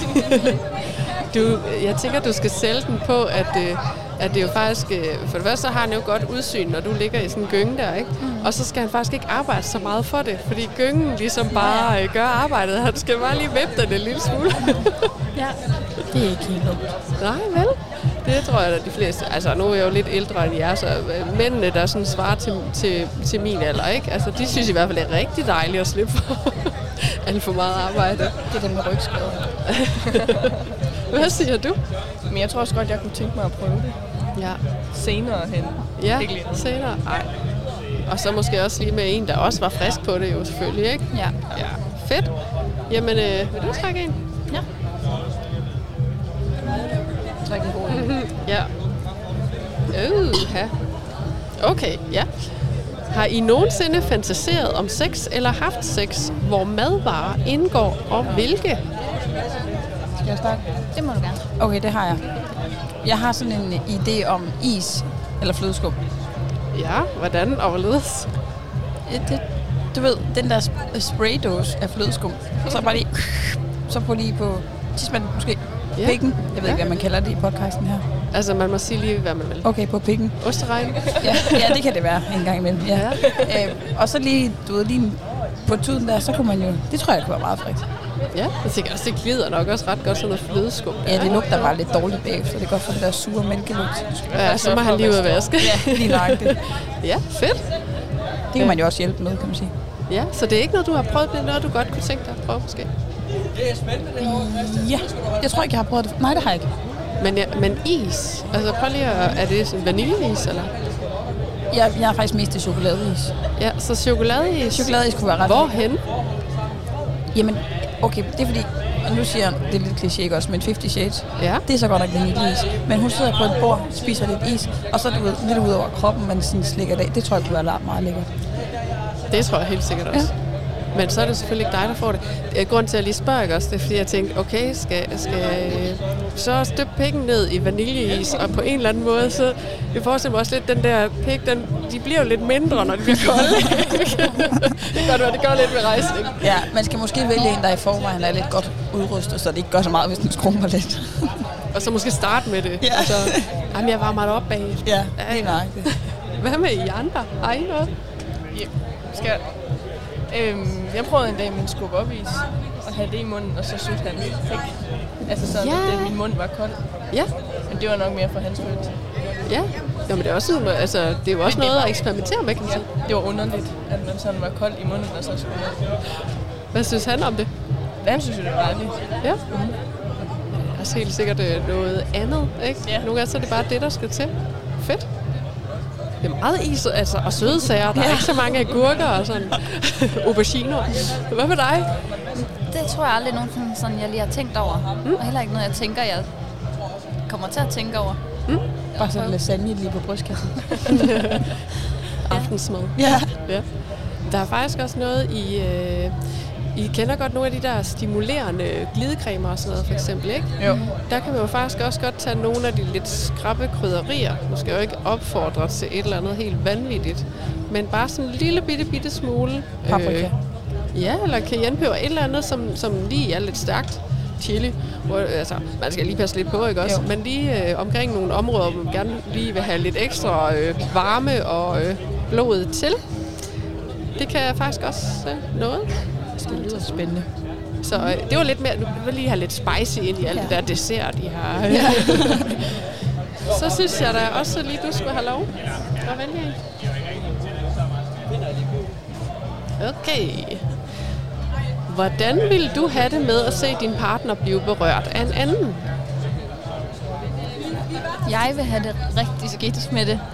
Jeg tænker, du skal sælge den på, at det jo faktisk... For det første, så har han jo godt udsyn, når du ligger i sådan en gynge der, ikke? Og så skal han faktisk ikke arbejde så meget for det, fordi gyngen ligesom bare gør arbejdet. Han skal bare lige vippe den en lille smule. Ja, det er ikke helt dumt. Nej, vel? Det tror jeg, at de fleste... Altså, nu er jeg jo lidt ældre end jer, så mændene, der sådan svarer til min alder, ikke? Altså, de synes i hvert fald, det er rigtig dejligt at slippe for alt for meget arbejde. Det er det med rygskader. Hvad siger du? Men jeg tror også godt, jeg kunne tænke mig at prøve det. Ja. Senere hen. Ja, senere. Ej. Og så måske også lige med en, der også var frisk på det jo selvfølgelig, ikke? Ja. Ja. Fedt. Jamen, vil du trække en? Ja. Træk en god en. Ja. Okay, ja. Har I nogensinde fantaseret om sex eller haft sex, hvor madvarer indgår, og hvilke? Skal jeg starte? Det må du gerne. Okay, det har jeg. Jeg har sådan en idé om is eller flødeskum. Ja, hvordan og hvorledes? Du ved, den der spraydåse af flødeskum. Så bare lige... Så på lige på tidsmanden måske. Ja. Pikken. Jeg ved ikke, hvad man kalder det i podcasten her. Altså, man må sige lige, hvad man vil. Okay, på pikken. Osteregn? Ja, det kan det være en gang imellem. Ja. Og så lige, du ved, lige på tuden der, så kunne man jo... Det tror jeg kunne være meget frækt. Ja, jeg tænker også, det glider nok også ret godt sådan noget flødeskum. Ja, det lugter bare lidt dårligt bagefter. Det er godt for den der sure mælkelugt. Ja, så må han lige ud at vaske. Ja, lige nøjagtigt. Ja, fedt. Det kan man jo også hjælpe med, kan man sige. Ja, så det er ikke noget, du har prøvet, det er noget, du godt kunne tænke dig at prøve måske? Ja, jeg tror ikke, jeg har prøvet det. Nej, det har jeg ikke. Men is, altså prøv lige at... Er det sådan vaniljeis, eller? Jeg er faktisk mest til chokoladeis. Ja, så chokoladeis. Chokoladeis kunne være ret. Hvorhen? Jamen, okay, det er fordi... Og nu siger jeg, det er lidt kliché, ikke også, men 50 Shades. Ja. Det er så godt nok vaniljeis. Men hun sidder på et bord, spiser lidt is, og så du ved, lidt ud over kroppen, man sådan slikker det af. Det tror jeg kunne være meget lækkert. Det tror jeg helt sikkert også. Ja. Men så er det selvfølgelig ikke dig, der får det. Grunden til, at jeg lige spørger, ikke også, det er, fordi jeg tænkte, okay, skal så støbe pikken ned i vaniljeis, og på en eller anden måde, så jeg forestiller mig også lidt, den der pik, de bliver jo lidt mindre, når de bliver kolde. Det kan godt være, det gør lidt ved rejsning. Ja, man skal måske vælge en, der i forvejen er lidt godt udrustet, så det ikke gør så meget, hvis den skrumper lidt. Og så måske starte med det. Ja. Og så, jamen, jeg varmer det op bagefter. Ja, helt nøjagtigt. Hvad med I andre? Har I noget? Jeg prøvede en dag med en skub op is og have det i munden, og så sutte han pik. Altså sådan, at min mund var kold. Ja. Men det var nok mere for hans følelse. Ja. Jamen det er også sådan, altså, det er jo også noget at eksperimentere med, kan man sige. Det var underligt, at man sådan var kold i munden, og så skulle man. Hvad synes han om det? Han synes jo, det var dejligt. Ja. også helt sikkert noget andet, ikke? Ja. Nogle gange så er det bare det, der skal til. Fedt. Det er meget is og søde sager. Der er ikke så mange agurker og sådan auberginer. Hvad med dig? Det tror jeg aldrig nogensinde sådan, jeg lige har tænkt over. Og heller ikke noget, jeg tænker, jeg kommer til at tænke over. Bare sådan lasagne lige på brystkassen. Aftensmad. Ja. Der er faktisk også noget I kender godt nogle af de der stimulerende glidecremer og sådan noget, for eksempel, ikke? Jo. Der kan man jo faktisk også godt tage nogle af de lidt skrappe krydderier. Nu skal jeg jo ikke opfordre til et eller andet helt vanvittigt, men bare sådan en lille bitte smule. Paprika. Ja, eller cayennepeber, et eller andet, som lige er lidt stærkt. Chili, hvor, altså, man skal lige passe lidt på, ikke også? Jo. Men lige omkring nogle områder, hvor man gerne lige vil have lidt ekstra varme og blodet til. Det kan faktisk også noget. Det lyder spændende. Så det var lidt mere, nu vil lige have lidt spicy ind i alt det der dessert, de har. Ja. Så synes jeg da også lige, du skulle have lov at vælge en. Okay. Hvordan ville du have det med at se din partner blive berørt af en anden? Jeg vil have det rigtig skidt med det.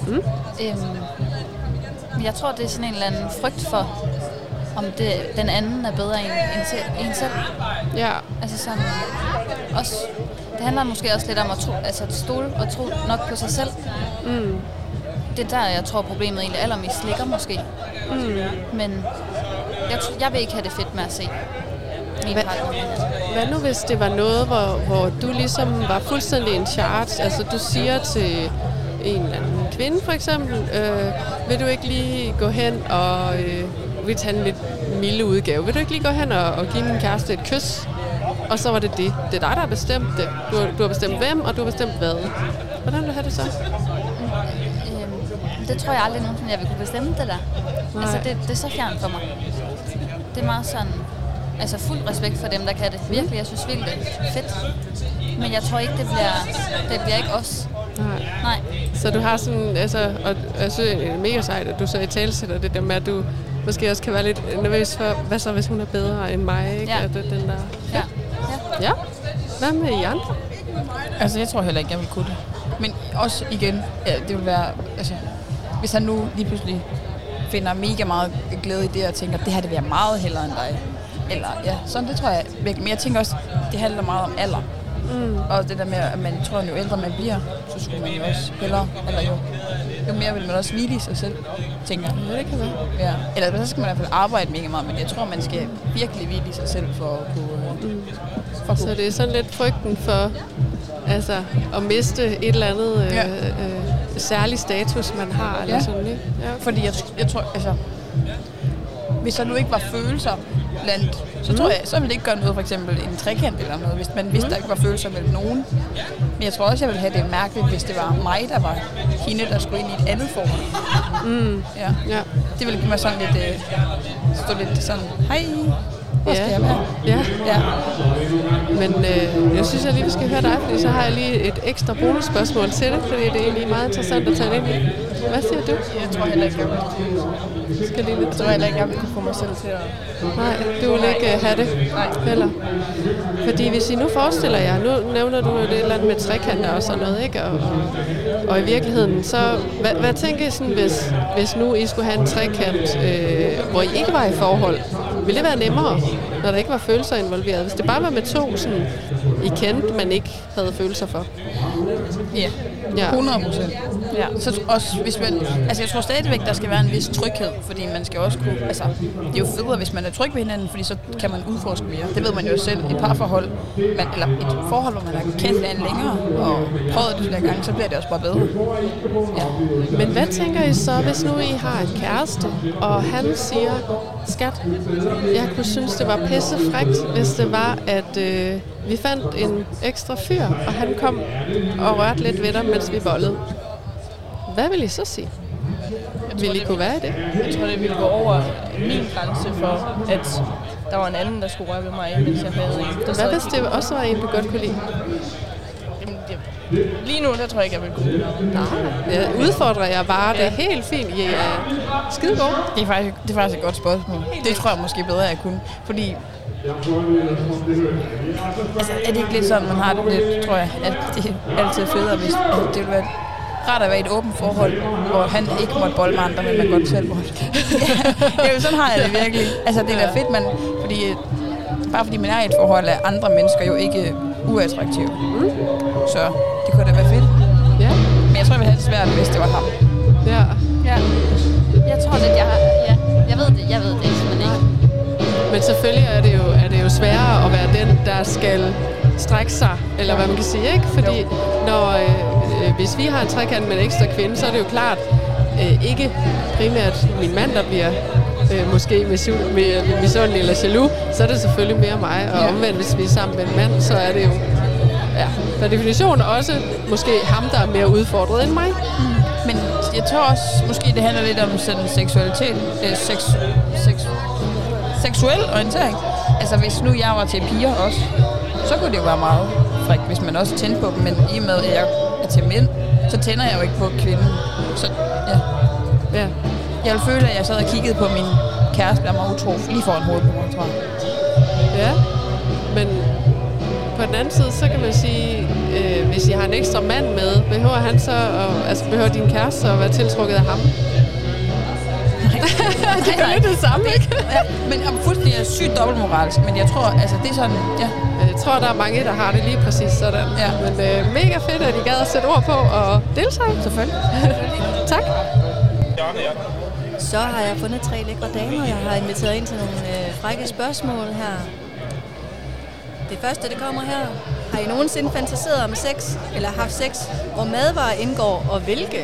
Jeg tror, det er sådan en eller anden frygt for, om den anden er bedre end en selv. Ja. Altså sådan, også, det handler måske også lidt om at stole og tro nok på sig selv. Det er der, jeg tror, problemet egentlig allermest ligger måske. Men jeg vil ikke have det fedt med at se min partner. Hvad nu, hvis det var noget, hvor du ligesom var fuldstændig in charge? Altså, du siger til en eller anden kvinde, for eksempel, vil du ikke lige gå hen og vil tage en lidt milde udgave? Vil du ikke lige gå hen og give min kæreste et kys? Og så var det det. Det er dig, der har bestemt det. Du har bestemt hvem, og du har bestemt hvad. Hvordan vil du have det så? Det tror jeg aldrig nogensinde, jeg vil kunne bestemme det der. Nej. Altså, det er så fjernt for mig. Det er meget sådan, altså fuld respekt for dem, der kan det. Virkelig, jeg synes virkelig, det er fedt. Men jeg tror ikke, det bliver ikke os. Nej. Så du har sådan, altså, og jeg synes, det er mega sejt, at du så i talesætter det der med, at du måske også kan være lidt nervøs for, hvad så, hvis hun er bedre end mig, ikke? Ja. At den der. Ja. Hvad med I andre? Altså, jeg tror heller ikke, jeg vil kunne det. Men også igen, ja, det vil være, altså, hvis han nu lige pludselig finder mega meget glæde i det, og tænker, det her det vil jeg meget hellere end dig. Eller ja, sådan det tror jeg virkelig. Men jeg tænker også, det handler meget om alder. Og det der med, at man tror, at jo ældre man bliver, så skulle man jo også hellere, eller jo mere vil man også hvile i sig selv, tænker jeg. Ja, det kan være. Ja. Eller så skal man i hvert fald arbejde mega meget, men jeg tror, man skal virkelig hvile i sig selv for at kunne... Så det er sådan lidt frygten for altså, at miste et eller andet særlig status, man har. Eller sådan, ikke? Ja. Fordi jeg tror, altså, hvis der nu ikke var følelser blandt, så tror jeg, så ville det ikke gøre noget, for eksempel en trekant eller noget, hvis man vidste, der ikke var følelser mellem nogen. Men jeg tror også, jeg ville have det mærkeligt, hvis det var mig, der var hende, der skulle ind i et andet forhold. Ja. Det ville give mig sådan lidt, stå lidt sådan, hej, hvor skal jeg være? Ja. Men jeg synes, jeg lige vi skal høre dig, fordi så har jeg lige et ekstra bonusspørgsmål til det, fordi det er egentlig meget interessant at tage ind i. Hvad siger du? Jeg tror heller ikke, jeg vil. Jeg tror heller ikke, jeg vil kunne få mig selv til at... Nej, du vil ikke have det heller. Fordi hvis I nu forestiller jer, nu nævner du det et eller andet med trekanter og sådan noget, ikke? Og i virkeligheden, så hvad tænker I sådan, hvis nu I skulle have en trekant, hvor I ikke var i forhold? Ville det være nemmere, når der ikke var følelser involveret? Hvis det bare var med to, sådan, I kendte, men ikke havde følelser for? Ja. 100%. Ja. Så også, hvis man, altså jeg tror stadigvæk, der skal være en vis tryghed, fordi man skal også kunne, altså det er jo federe, hvis man er tryg ved hinanden, fordi så kan man udforske mere. Det ved man jo selv. Et parforhold, eller et forhold, hvor man har kendt hinanden længere og prøvet det flere gange, så bliver det også bare bedre. Ja. Men hvad tænker I så, hvis nu I har en kæreste, og han siger, skat, jeg kunne synes, det var pissefrækt, hvis det var, at vi fandt en ekstra fyr, og han kom og rørte lidt ved dig, mens vi bollede. Hvad vil I så sige? Vil I kunne være i det? Jeg tror, det ville gå over min grænse for, at der var en anden, der skulle røre ved mig, mens jeg havde en. Hvad hvis det også var en, du godt kunne lide? Lige nu, der tror jeg ikke, jeg vil kunne. Nej, jeg udfordrer jer bare. Det er helt fint. I er skide gode. Det er faktisk et godt spørgsmål. Det tror jeg måske bedre, jeg kunne. Fordi Altså, er det ikke lidt sådan, man har det lidt, tror jeg, at det er altid federe, hvis det vil være rart at være i et åbent forhold, hvor han ikke måtte bolde med andre, men man godt selv måtte. Ja, sådan har jeg det virkelig. Altså, det er da fedt, fordi bare fordi man er i et forhold, er andre mennesker jo ikke uattraktive. Så det kunne da være fedt. Ja. Men jeg tror, jeg ville have det svært, hvis det var ham. Ja. Jeg tror lidt, jeg ved det simpelthen ikke. Men selvfølgelig er det jo sværere at være den, der skal strække sig, eller hvad man kan sige, ikke? Fordi hvis vi har en trekant med en ekstra kvinde, så er det jo klart ikke primært min mand, der bliver måske misundelig eller jaloux, så er det selvfølgelig mere mig. Og omvendt, hvis vi er sammen med en mand, så er det jo per definition også måske ham, der er mere udfordret end mig. Men jeg tror også, måske det handler lidt om sådan seksualitet, seksuel orientering. Altså hvis nu jeg var til piger også, så kunne det jo være meget frækt, hvis man også tændte på dem. Men i og med, at jeg er til mænd, så tænder jeg jo ikke på kvinden. Så ja. Jeg ville føle, at jeg sad og kiggede på min kæreste, der var utro lige foran hovedet på mig, tror jeg. Ja, men på den anden side, så kan man sige, hvis jeg har en ekstra mand med, behøver din kæreste så at være tiltrukket af ham? Det er lidt det samme, ikke? Ja, men fuldstændig er sygt dobbeltmoralsk, men jeg tror, altså det er sådan, ja. Jeg tror, der er mange, der har det lige præcis sådan. Ja. Men mega fedt, at I gad at sætte ord på og deltage. Selvfølgelig. Tak. Så har jeg fundet 3 lækre damer, jeg har inviteret ind til nogle frække spørgsmål her. Det første, det kommer her. Har I nogensinde fantaseret om sex, eller haft sex, hvor madvarer indgår, og hvilke?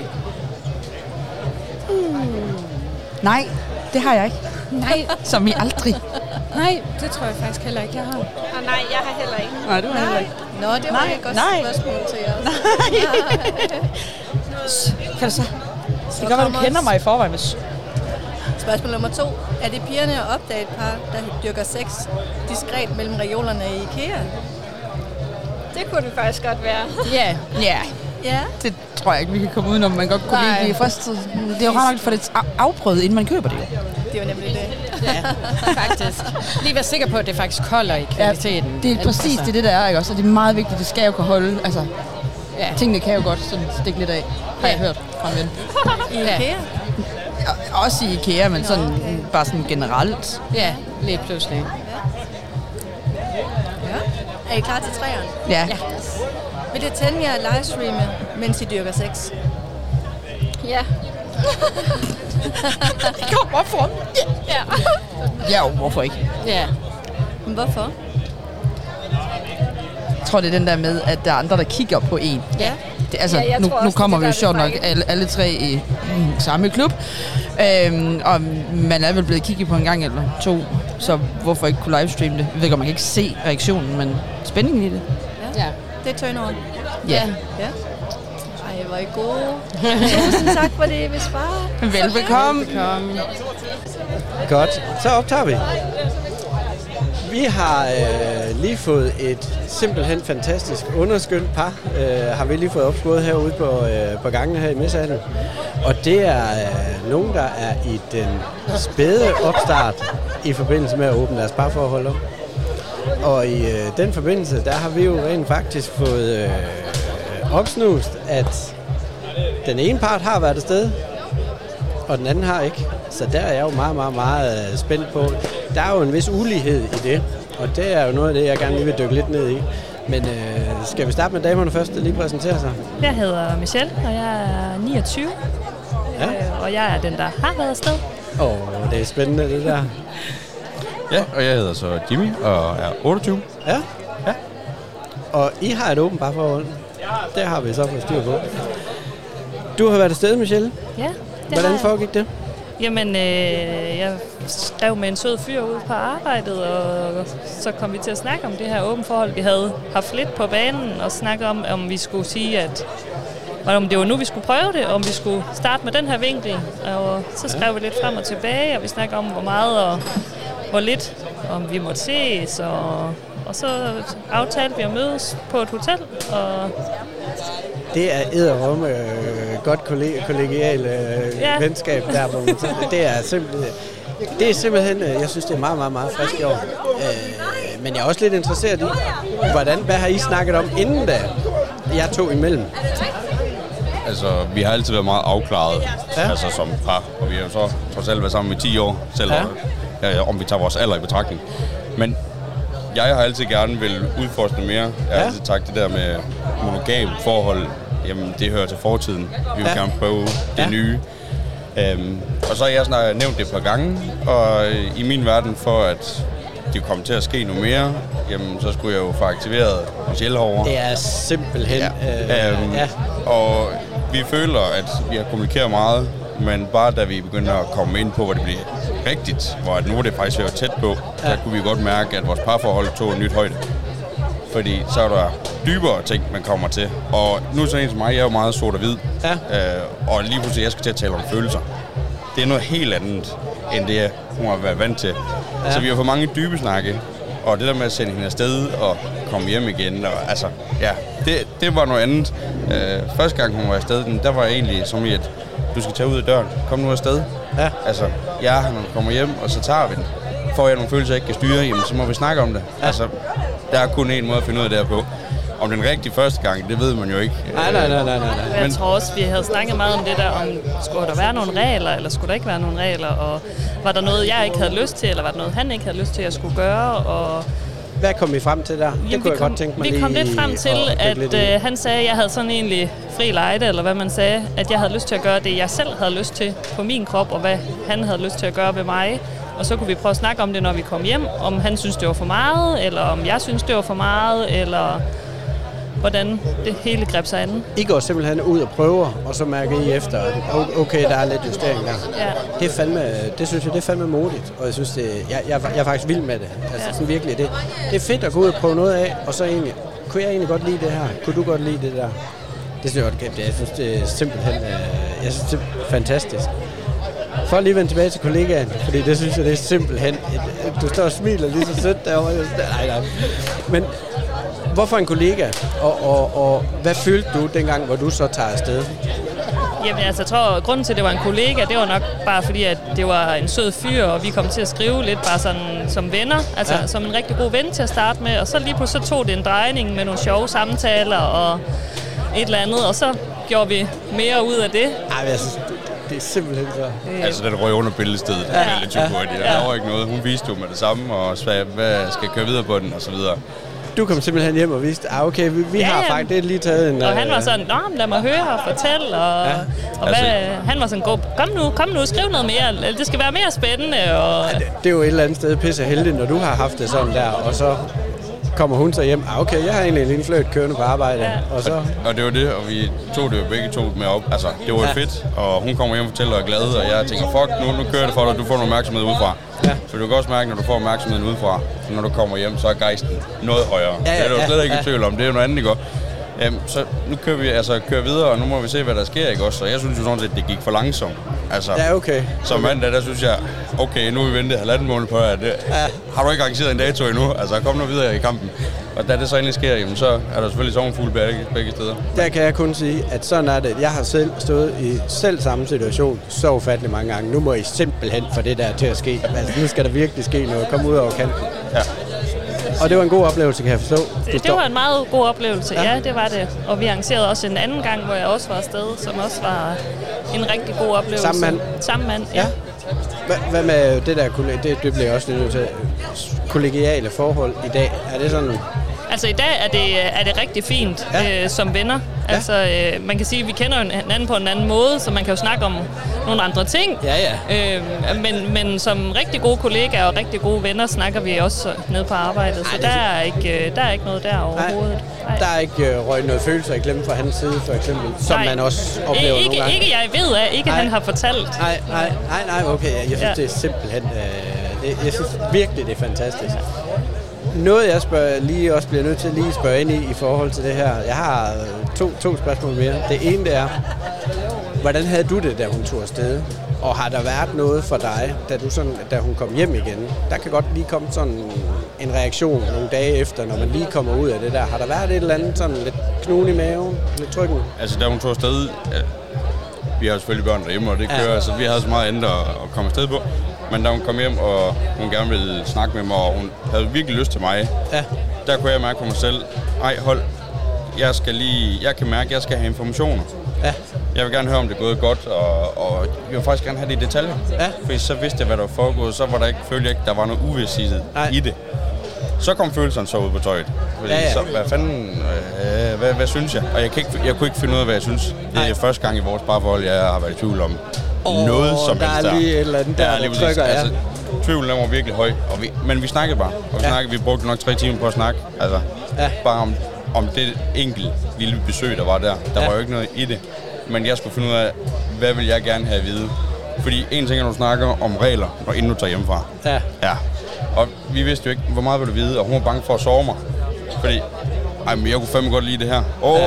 Nej, det har jeg ikke. Nej. Som I aldrig. Nej, det tror jeg faktisk heller ikke, jeg har. Nej, jeg har heller ikke. Nej, du har heller ikke. Nå, det var et godt spørgsmål til jer. Kan du så? Det kan godt være, du kender mig i forvejen, hvis... Spørgsmål nummer 2. Er det pigerne at opdage et par, der dyrker sex diskret mellem reolerne i IKEA? Det kunne det faktisk godt være. Ja. Det tror jeg ikke, vi kan komme udenom. Man godt kunne lige blive fristet. Det er jo ret nok for det afprøvet, inden man køber det. Det var nemlig det. Ja, faktisk. Lige være sikker på, at det faktisk holder i kvaliteten. Ja, det er præcis det der er, ikke også? Og det er meget vigtigt, det skal jo kunne holde. Altså, tingene kan jo godt sådan stikke lidt af, har jeg hørt fra en ven. I IKEA? Også i IKEA, men sådan bare sådan generelt. Ja, lige pludselig. Ja. Er I klar til 3'eren? Ja. Vil det tænde jer livestreame, mens I dyrker sex? Ja. Kom, hvorfor? Ja, hvorfor ikke? Ja. Men hvorfor? Jeg tror, det er den der med, at der er andre, der kigger på en. Ja. Det, altså, nu kommer vi jo sjovt nok alle 3 i samme klub. Og man er vel blevet kigget på en gang eller 2, så hvorfor ikke kunne livestreame det? Jeg ved ikke, om man kan ikke se reaktionen, men spændingen i det. Ja. Det er turn on. Ja. Ej, hvor er I gode. Tusind tak for det, vi svarer. Velbekomme. Godt, så optager vi. Vi har lige fået et simpelthen fantastisk underskyldt par, har vi lige fået opskåret herude på gangene her i Messehallen. Og det er nogen, der er i den spæde opstart i forbindelse med at åbne deres parforhold op. Og i den forbindelse, der har vi jo rent faktisk fået opsnust, at den ene part har været afsted, og den anden har ikke. Så der er jeg jo meget, meget, meget spændt på. Der er jo en vis ulighed i det, og det er jo noget af det, jeg gerne lige vil dykke lidt ned i. Men skal vi starte med damerne først, der lige præsenterer sig? Jeg hedder Michelle, og jeg er 29. Ja. Og jeg er den, der har været afsted. Det er spændende, det der. Ja, og jeg hedder så Jimmy, og er 28. Ja. Og I har et åbent parforhold. Det har vi så fået styr på. Du har været afsted, Michelle. Ja, hvordan foregik det? Jamen, jeg skrev med en sød fyr ude på arbejdet, og så kom vi til at snakke om det her åbent forhold. Vi havde haft lidt på banen og snakket om vi skulle sige, at om det var nu, vi skulle prøve det, om vi skulle starte med den her vinkel. Og så skrev vi lidt frem og tilbage, og vi snakkede om, hvor meget og hvor lidt, om vi måtte ses. Og så aftalte vi at mødes på et hotel. Og det er edderrømme godt kollegial venskab der, hvor man det er simpelthen. Det er simpelthen, jeg synes, det er meget, meget, meget frisk i år. Men jeg er også lidt interesseret i, hvad har I snakket om inden da jeg tog imellem? Altså, vi har altid været meget afklaret, altså som par, og vi har jo så trods alt været sammen i 10 år, selv om vi tager vores alder i betragtning. Men jeg har altid gerne vil udforske mere. Jeg har altid sagt det der med monogam forhold, jamen det hører til fortiden. Vi vil gerne prøve det nye. Og så har jeg snart nævnt det et par gange, og i min verden for at det kommer til at ske noget mere, jamen så skulle jeg jo få aktiveret Michelle herovre. Det er simpelthen... Og vi føler, at vi har kommunikeret meget, men bare da vi begynder at komme ind på, hvor det bliver rigtigt, hvor nu er det faktisk været tæt på, så kunne vi godt mærke, at vores parforhold tog et nyt højde. Fordi så er der dybere ting, man kommer til. Og nu så en som mig, jeg er jo meget sort og hvid. Og lige pludselig, jeg skal til at tale om følelser. Det er noget helt andet, end det, hun har været vant til. Så vi har fået mange dybe snakke. Og det der med at sende hende afsted og komme hjem igen, og altså, det var noget andet. Første gang hun var afsted, der var egentlig som i, at du skal tage ud af døren. Kom nu afsted. Altså, når du kommer hjem, og så tager vi den. Får jeg nogle følelser, jeg ikke kan styre, jamen, så må vi snakke om det. Altså, der er kun en måde at finde ud af det her på. Om den rigtige første gang, det ved man jo ikke. Nej. Jeg tror også, vi havde snakket meget om det der, om skulle der være nogle regler, eller skulle der ikke være nogle regler, og var der noget, jeg ikke havde lyst til, eller var der noget, han ikke havde lyst til, at skulle gøre, og... Hvad kom I frem til der? Det kunne jeg godt tænke mig lige. Vi kom lidt frem til, at han sagde, at jeg havde sådan egentlig fri lejde, eller hvad man sagde, at jeg havde lyst til at gøre det, jeg selv havde lyst til på min krop, og hvad han havde lyst til at gøre ved mig. Og så kunne vi prøve at snakke om det, når vi kom hjem, om han synes det var for meget, eller om jeg synes det var for meget, eller hvordan det hele greb sig an. I går simpelthen ud og prøver, og så mærker I efter, at okay, der er lidt justering der. Det er fandme, det synes jeg, det er fandme modigt, og jeg synes, jeg er faktisk vild med det. Altså sådan virkelig, det er fedt at gå ud og prøve noget af, og så egentlig, kunne jeg egentlig godt lide det her? Kunne du godt lide det der? Det synes jeg godt, jeg synes, det er simpelthen, jeg synes, det er fantastisk. For at lige vende tilbage til kollegaen, fordi det synes jeg, det er simpelthen, du står og smiler lige så sødt derovre. Nej. Men hvorfor en kollega, og hvad følte du dengang, hvor du så tager afsted? Jamen altså, jeg tror, grunden til, at det var en kollega, det var nok bare fordi, at det var en sød fyr, og vi kom til at skrive lidt bare sådan som venner, altså som en rigtig god ven til at starte med, og så lige pludselig tog det en drejning med nogle sjove samtaler og et eller andet, og så gjorde vi mere ud af det. Ej, jeg synes, det er simpelthen så... Altså, den røg under billedstedet. Der var ikke noget. Hun viste jo med det samme, og sagde, hvad skal jeg køre videre på den, og så videre. Du kom simpelthen hjem og viste, okay, vi har faktisk lige taget en... Og han var sådan, lad mig høre og fortælle, og altså, han var sådan, kom nu, skriv noget mere, det skal være mere spændende. Og... Det er jo et eller andet sted pisse heldigt, når du har haft det sådan der, og så kommer hun så hjem, okay, jeg har egentlig en lille fløjt kørende på arbejde, og så... Og det var det, og vi tog det jo begge to med op, altså, det var fedt, og hun kommer hjem og fortæller og er glad, og jeg tænker, nu kører det for dig, du får noget opmærksomhed udefra. Så du kan også mærke, når du får opmærksomheden udefra, så når du kommer hjem, så er gejsten noget højere. Det er du slet ikke i tvivl om, det er jo noget andet, ikke godt. Så nu kører vi kører videre, og nu må vi se, hvad der sker, ikke også? Så jeg synes jo sådan set, det gik for langsomt. Altså, okay. Som mandag, der synes jeg, okay, nu har vi ventet 1,5 måned på, at har du ikke arrangeret en dato endnu? Altså, kom nu videre i kampen. Og da det så endelig sker, jamen, så er der selvfølgelig sommerfugle begge steder. Der kan jeg kun sige, at sådan er det. Jeg har selv stået i samme situation så ufattelig mange gange. Nu må I simpelthen få det der til at ske. Altså, nu skal der virkelig ske noget. Kom ud over kanten. Ja. Og det var en god oplevelse, kan jeg forstå. Det var en meget god oplevelse, ja, det var det. Og vi arrangerede også en anden gang, hvor jeg også var afsted, som også var en rigtig god oplevelse. Samme mand, ja. Hvad med det der, det bliver også nødt til kollegiale forhold i dag? Er det sådan... Altså i dag er det rigtig fint som venner. Ja. Altså man kan sige, at vi kender hinanden på en anden måde, så man kan jo snakke om nogle andre ting. Men som rigtig gode kollegaer og rigtig gode venner snakker vi også nede på arbejdet. Så der er ikke noget der overhovedet. Nej. Der er ikke røget noget følelser i klemme fra hans side, for eksempel, som man også oplever nogle gange. Ikke jeg ved af, ikke han har fortalt. Nej, okay. Jeg synes, det er simpelthen... jeg synes virkelig, det er fantastisk. Noget, jeg også bliver nødt til at lige spørge ind i forhold til det her. Jeg har to spørgsmål mere. Det ene, det er, hvordan havde du det, da hun tog afsted? Og har der været noget for dig, da hun kom hjem igen? Der kan godt lige komme sådan en reaktion nogle dage efter, når man lige kommer ud af det der. Har der været et eller andet sådan lidt knude i maven, lidt trykken? Altså, da hun tog afsted, vi har selvfølgelig børn derhjemme, og det kører, så vi havde så meget andet at komme afsted på. Men da hun kom hjem, og hun gerne ville snakke med mig, og hun havde virkelig lyst til mig, der kunne jeg mærke på mig selv, jeg kan mærke, at jeg skal have informationer. Ja. Jeg vil gerne høre, om det er gået godt, og jeg vil faktisk gerne have det i detaljer. Ja. Fordi så vidste jeg, hvad der var foregået, så var der følte jeg ikke, der var noget uvidsighed i det. Så kom følelserne så ud på tøjet. Så, hvad fanden, hvad synes jeg? Og jeg kunne ikke finde ud af, hvad jeg synes. Det er første gang i vores parforhold, jeg har været i tvivl om noget som helst der. Der er lige et eller andet der trykker, altså, tvivlen var virkelig høj, men vi snakkede bare. Og vi brugte nok 3 timer på at snakke. Altså, bare om det enkelt lille besøg, der var der. Der var jo ikke noget i det. Men jeg skulle finde ud af, hvad vil jeg gerne have at vide. Fordi en ting er, når du snakker om regler, og inden du tager hjemmefra. Ja. Og vi vidste jo ikke, hvor meget vil du vide, og hun var bange for at sove mig. Fordi, men jeg kunne fandme godt lide det her.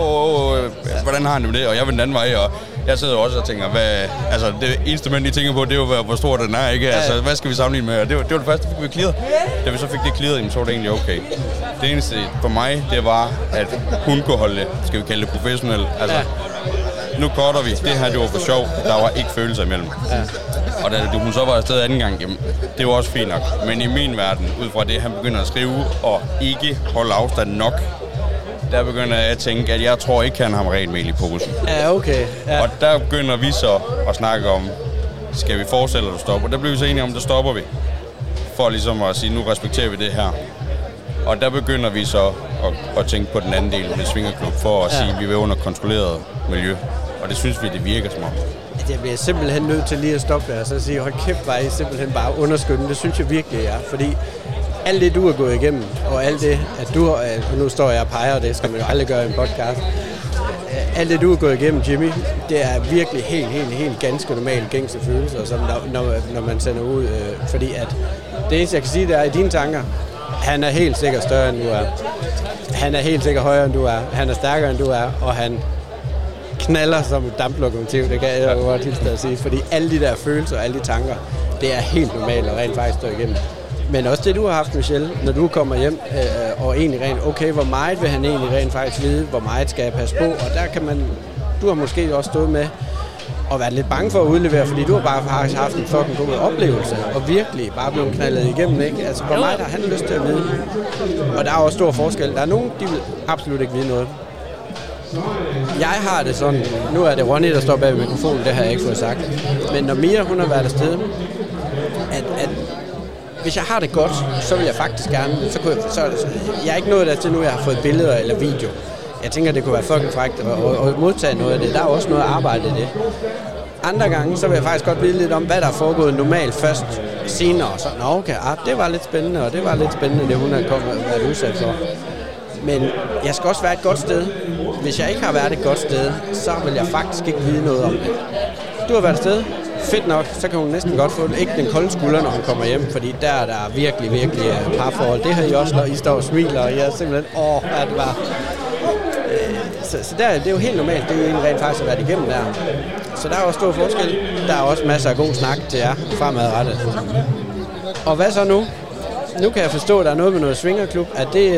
Hvordan har han det med det? Og jeg vil den anden vej, og jeg sidder også og tænker, det eneste mænd, I tænker på, det er jo, hvor stor den er, ikke? Altså, hvad skal vi sammenligne med? Og det var det første, vi clearet. Da vi så fik det clearet, så var det egentlig okay. Det eneste for mig, det var, at hun kunne holde det, skal vi kalde det professionelt. Altså, nu cutter vi. Det her, det var for sjov. Der var ikke følelser imellem. Og da hun så var afsted anden gang, jamen, det var også fint nok. Men i min verden, ud fra det, han begynder at skrive og ikke holde afstand nok, der begynder jeg at tænke, at jeg tror ikke, han har rent mel i posen. Ja, okay. Ja. Og der begynder vi så at snakke om, skal vi fortsætte eller stoppe? Og der blev vi så enige om, der stopper vi. For ligesom at sige, nu respekterer vi det her. Og der begynder vi så at tænke på den anden del med Svingerklub, for at sige, at vi vil under kontrolleret miljø. Og det synes vi, det virker som om. Jeg bliver simpelthen nødt til lige at stoppe der, og så sige, hold kæft, var I simpelthen bare underskønne. Det synes jeg virkelig, jeg er. Fordi alt det, du har gået igennem, og alt det, at du har, nu står jeg og peger, og det skal man jo aldrig gøre i en podcast. Alt det, du har gået igennem, Jimmy, det er virkelig helt ganske normalt gængse følelser, som når man sender ud. Fordi at det eneste, jeg kan sige, det er i dine tanker, han er helt sikkert større, end du er. Han er helt sikkert højere, end du er. Han er stærkere, end du er, og han knaller som et damplokomotiv, det kan jeg jo godt hilse at sige, fordi alle de der følelser og alle de tanker, det er helt normalt at rent faktisk stå igennem. Men også det, du har haft, Michelle, når du kommer hjem og egentlig rent, okay, hvor meget vil han egentlig rent faktisk vide, hvor meget skal jeg passe på, og der kan man, du har måske også stået med og været lidt bange for at udlevere, fordi du har bare faktisk haft en fucking god oplevelse, og virkelig bare blevet knaldet igennem, ikke? Altså, hvor meget har han lyst til at vide? Og der er også stor forskel. Der er nogen, de vil absolut ikke vide noget. Jeg har det sådan, nu er det Ronny, der står bag mikrofonen, det har jeg ikke fået sagt, men når Mia, hun har været afsted, at hvis jeg har det godt, så vil jeg faktisk gerne, jeg er ikke nået der til nu, jeg har fået billeder eller video. Jeg tænker, det kunne være fucking frækt at modtage noget af det. Der er også noget arbejde i det. Andre gange, så vil jeg faktisk godt vide lidt om, hvad der er foregået normalt først, senere. Så, okay, det var lidt spændende, og det var lidt spændende, det hun har været udsat for. Men jeg skal også være et godt sted. Hvis jeg ikke har været et godt sted, så vil jeg faktisk ikke vide noget om det. Du har været et sted. Fedt nok, så kan hun næsten godt få det. Ikke den kolde skulder, når hun kommer hjem, fordi der er der virkelig parforhold. Det har I også, når I står og smiler, og jeg er simpelthen, at det var... Så der, det er jo helt normalt, det er jo egentlig rent faktisk at være igennem der. Så der er også stor forskel. Der er også masser af god snak til jer fremadrettet. Og hvad så nu? Nu kan jeg forstå, at der er noget med noget Svingerklub.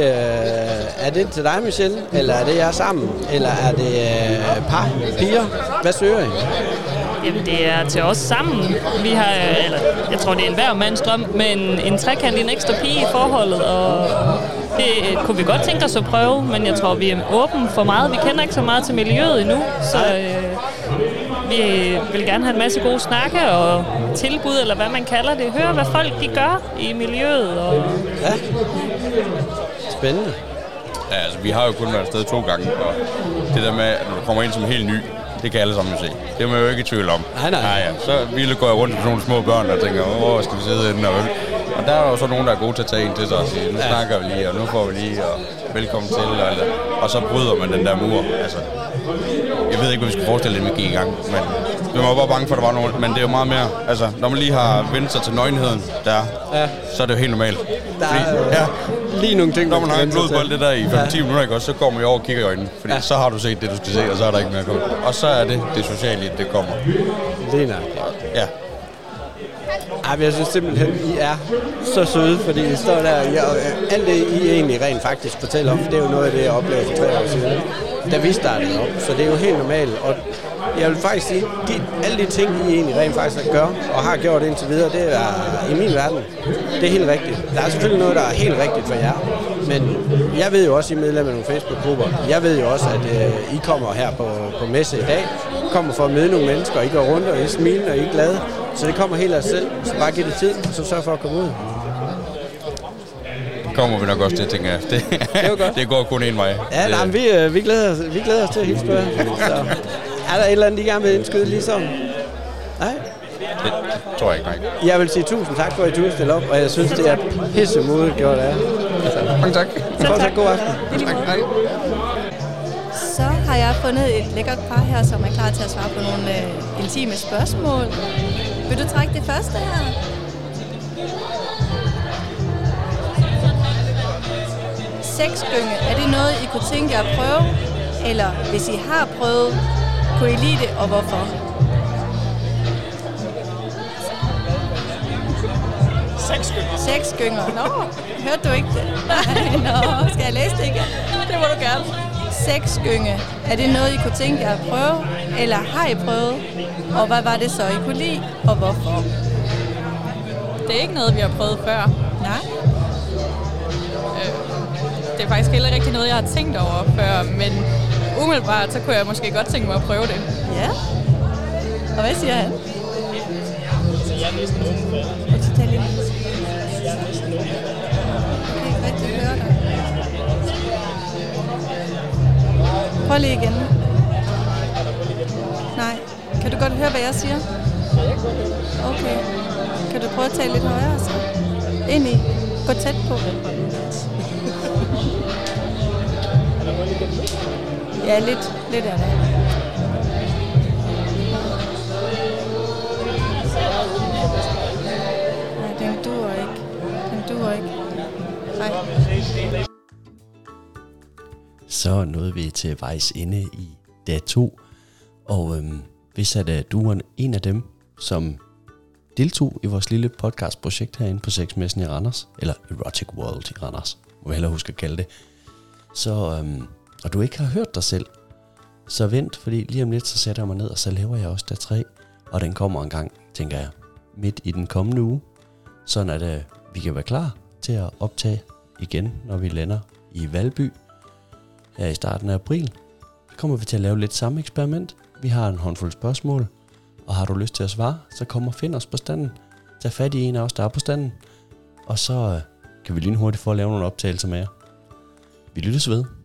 Er det til dig, Michelle? Eller er det jer sammen? Eller er det par, piger? Hvad søger I? Jamen, det er til os sammen. Vi har, jeg tror, det er en hver mands drøm, men en trekant, en ekstra pige i forholdet, og det kunne vi godt tænke os at prøve, men jeg tror, vi er åbne for meget. Vi kender ikke så meget til miljøet endnu, så vi vil gerne have en masse gode snakke og tilbud, eller hvad man kalder det. Høre, hvad folk de gør i miljøet. Og... Ja. Spændende. Ja, altså, vi har jo kun været afsted 2 gange, og det der med, at når du kommer ind som helt ny, det kan alle sammen jo se. Det er man jo ikke i tvivl om. Nej. Ja. Så går jeg rundt med sådan nogle små børn, og tænker, hvor skal vi sidde inde? Og der er jo så nogen, der er gode til at tage en til sig og sige, nu snakker vi lige, og nu får vi lige, og velkommen til, og så bryder man den der mur. Altså, jeg ved ikke, hvad vi skal forestille det, vi gik i gang, men vi var bare bange for, at der var nogen, men det er jo meget mere, altså, når man lige har vendt sig til nøgenheden så er det jo helt normalt. Der er lige nogle ting, når man har en blod på alt det der i 5-10 minutter, ikke også, så går man jo over og kigger i øjnene, fordi så har du set det, du skal se, og så er der ikke mere at komme. Og så er det sociale, det kommer. Lena. Ja. Ej, jeg synes simpelthen, I er så søde, fordi I står der, og alt det, I egentlig rent faktisk fortæller om, det er jo noget af det, jeg oplevede for 3 år siden. da vi startede op. Så det er jo helt normalt. Og jeg vil faktisk sige, alle de ting, I egentlig rent faktisk gør og har gjort indtil videre, det er i min verden, det er helt rigtigt. Der er selvfølgelig noget, der er helt rigtigt for jer. Men jeg ved jo også, I er medlem af nogle Facebook-grupper. Jeg ved jo også, at I kommer her på messe i dag. I kommer for at møde nogle mennesker, og I går rundt, og I er smilende, og I er glade. Så det kommer helt af sig selv. Så bare giv det tid, og så sørg for at komme ud. Kommer vi nok også til, tænker jeg. Det går kun en vej. Ja, nej, vi glæder os til at hilse på jer. Så er der et eller andet, I gerne vil indskyde ligesom? Nej? Det tror jeg ikke, nej. Jeg vil sige tusind tak for, at I turde stille op, og jeg synes, det er pissemodigt gjort af jer. Mange tak. Fortsat god aften. Tak. Så har jeg fundet et lækkert par her, som er klar til at svare på nogle intime spørgsmål. Vil du trække det første her? Sexgynge, er det noget, I kunne tænke jer at prøve? Eller hvis I har prøvet, kunne I lide det, og hvorfor? Sexgynger. Nå, hørte du ikke det? Nej, skal jeg læse det igen? Det må du gerne. Sexgynge, er det noget, I kunne tænke jer at prøve? Eller har I prøvet? Og hvad var det så, I kunne lide, og hvorfor? Det er ikke noget, vi har prøvet før. Nej. Det er faktisk heller ikke noget, jeg har tænkt over før, men umiddelbart, så kunne jeg måske godt tænke mig at prøve det. Ja. Og hvad siger han? Jeg er næsten åben for det. Jeg kan ikke rigtig høre dig. Prøv lige igen. Nej. Kan du godt høre, hvad jeg siger? Okay. Kan du prøve at tale lidt højere så? Ind i. Gå tæt på. Ja, lidt er det. Nej, den duer ikke. Nej. Så nåede vi til vejs ende i dag 2. Og hvis at du er en af dem, som deltog i vores lille podcastprojekt herinde på Sexmessen i Randers, eller Erotic World i Randers, må jeg hellere huske at kalde det, så, og du ikke har hørt dig selv, så vent, fordi lige om lidt, så sætter jeg mig ned, og så laver jeg også dag 3, og den kommer en gang, tænker jeg, midt i den kommende uge, sådan at vi kan være klar til at optage igen, når vi lander i Valby her i starten af april. Så kommer vi til at lave lidt samme eksperiment. Vi har en håndfuld spørgsmål, og har du lyst til at svare, så kom og find os på standen. Tag fat i en af os, der er på standen, og så kan vi lynhurtigt få at lave nogle optagelser med jer. Vi lyttes ved.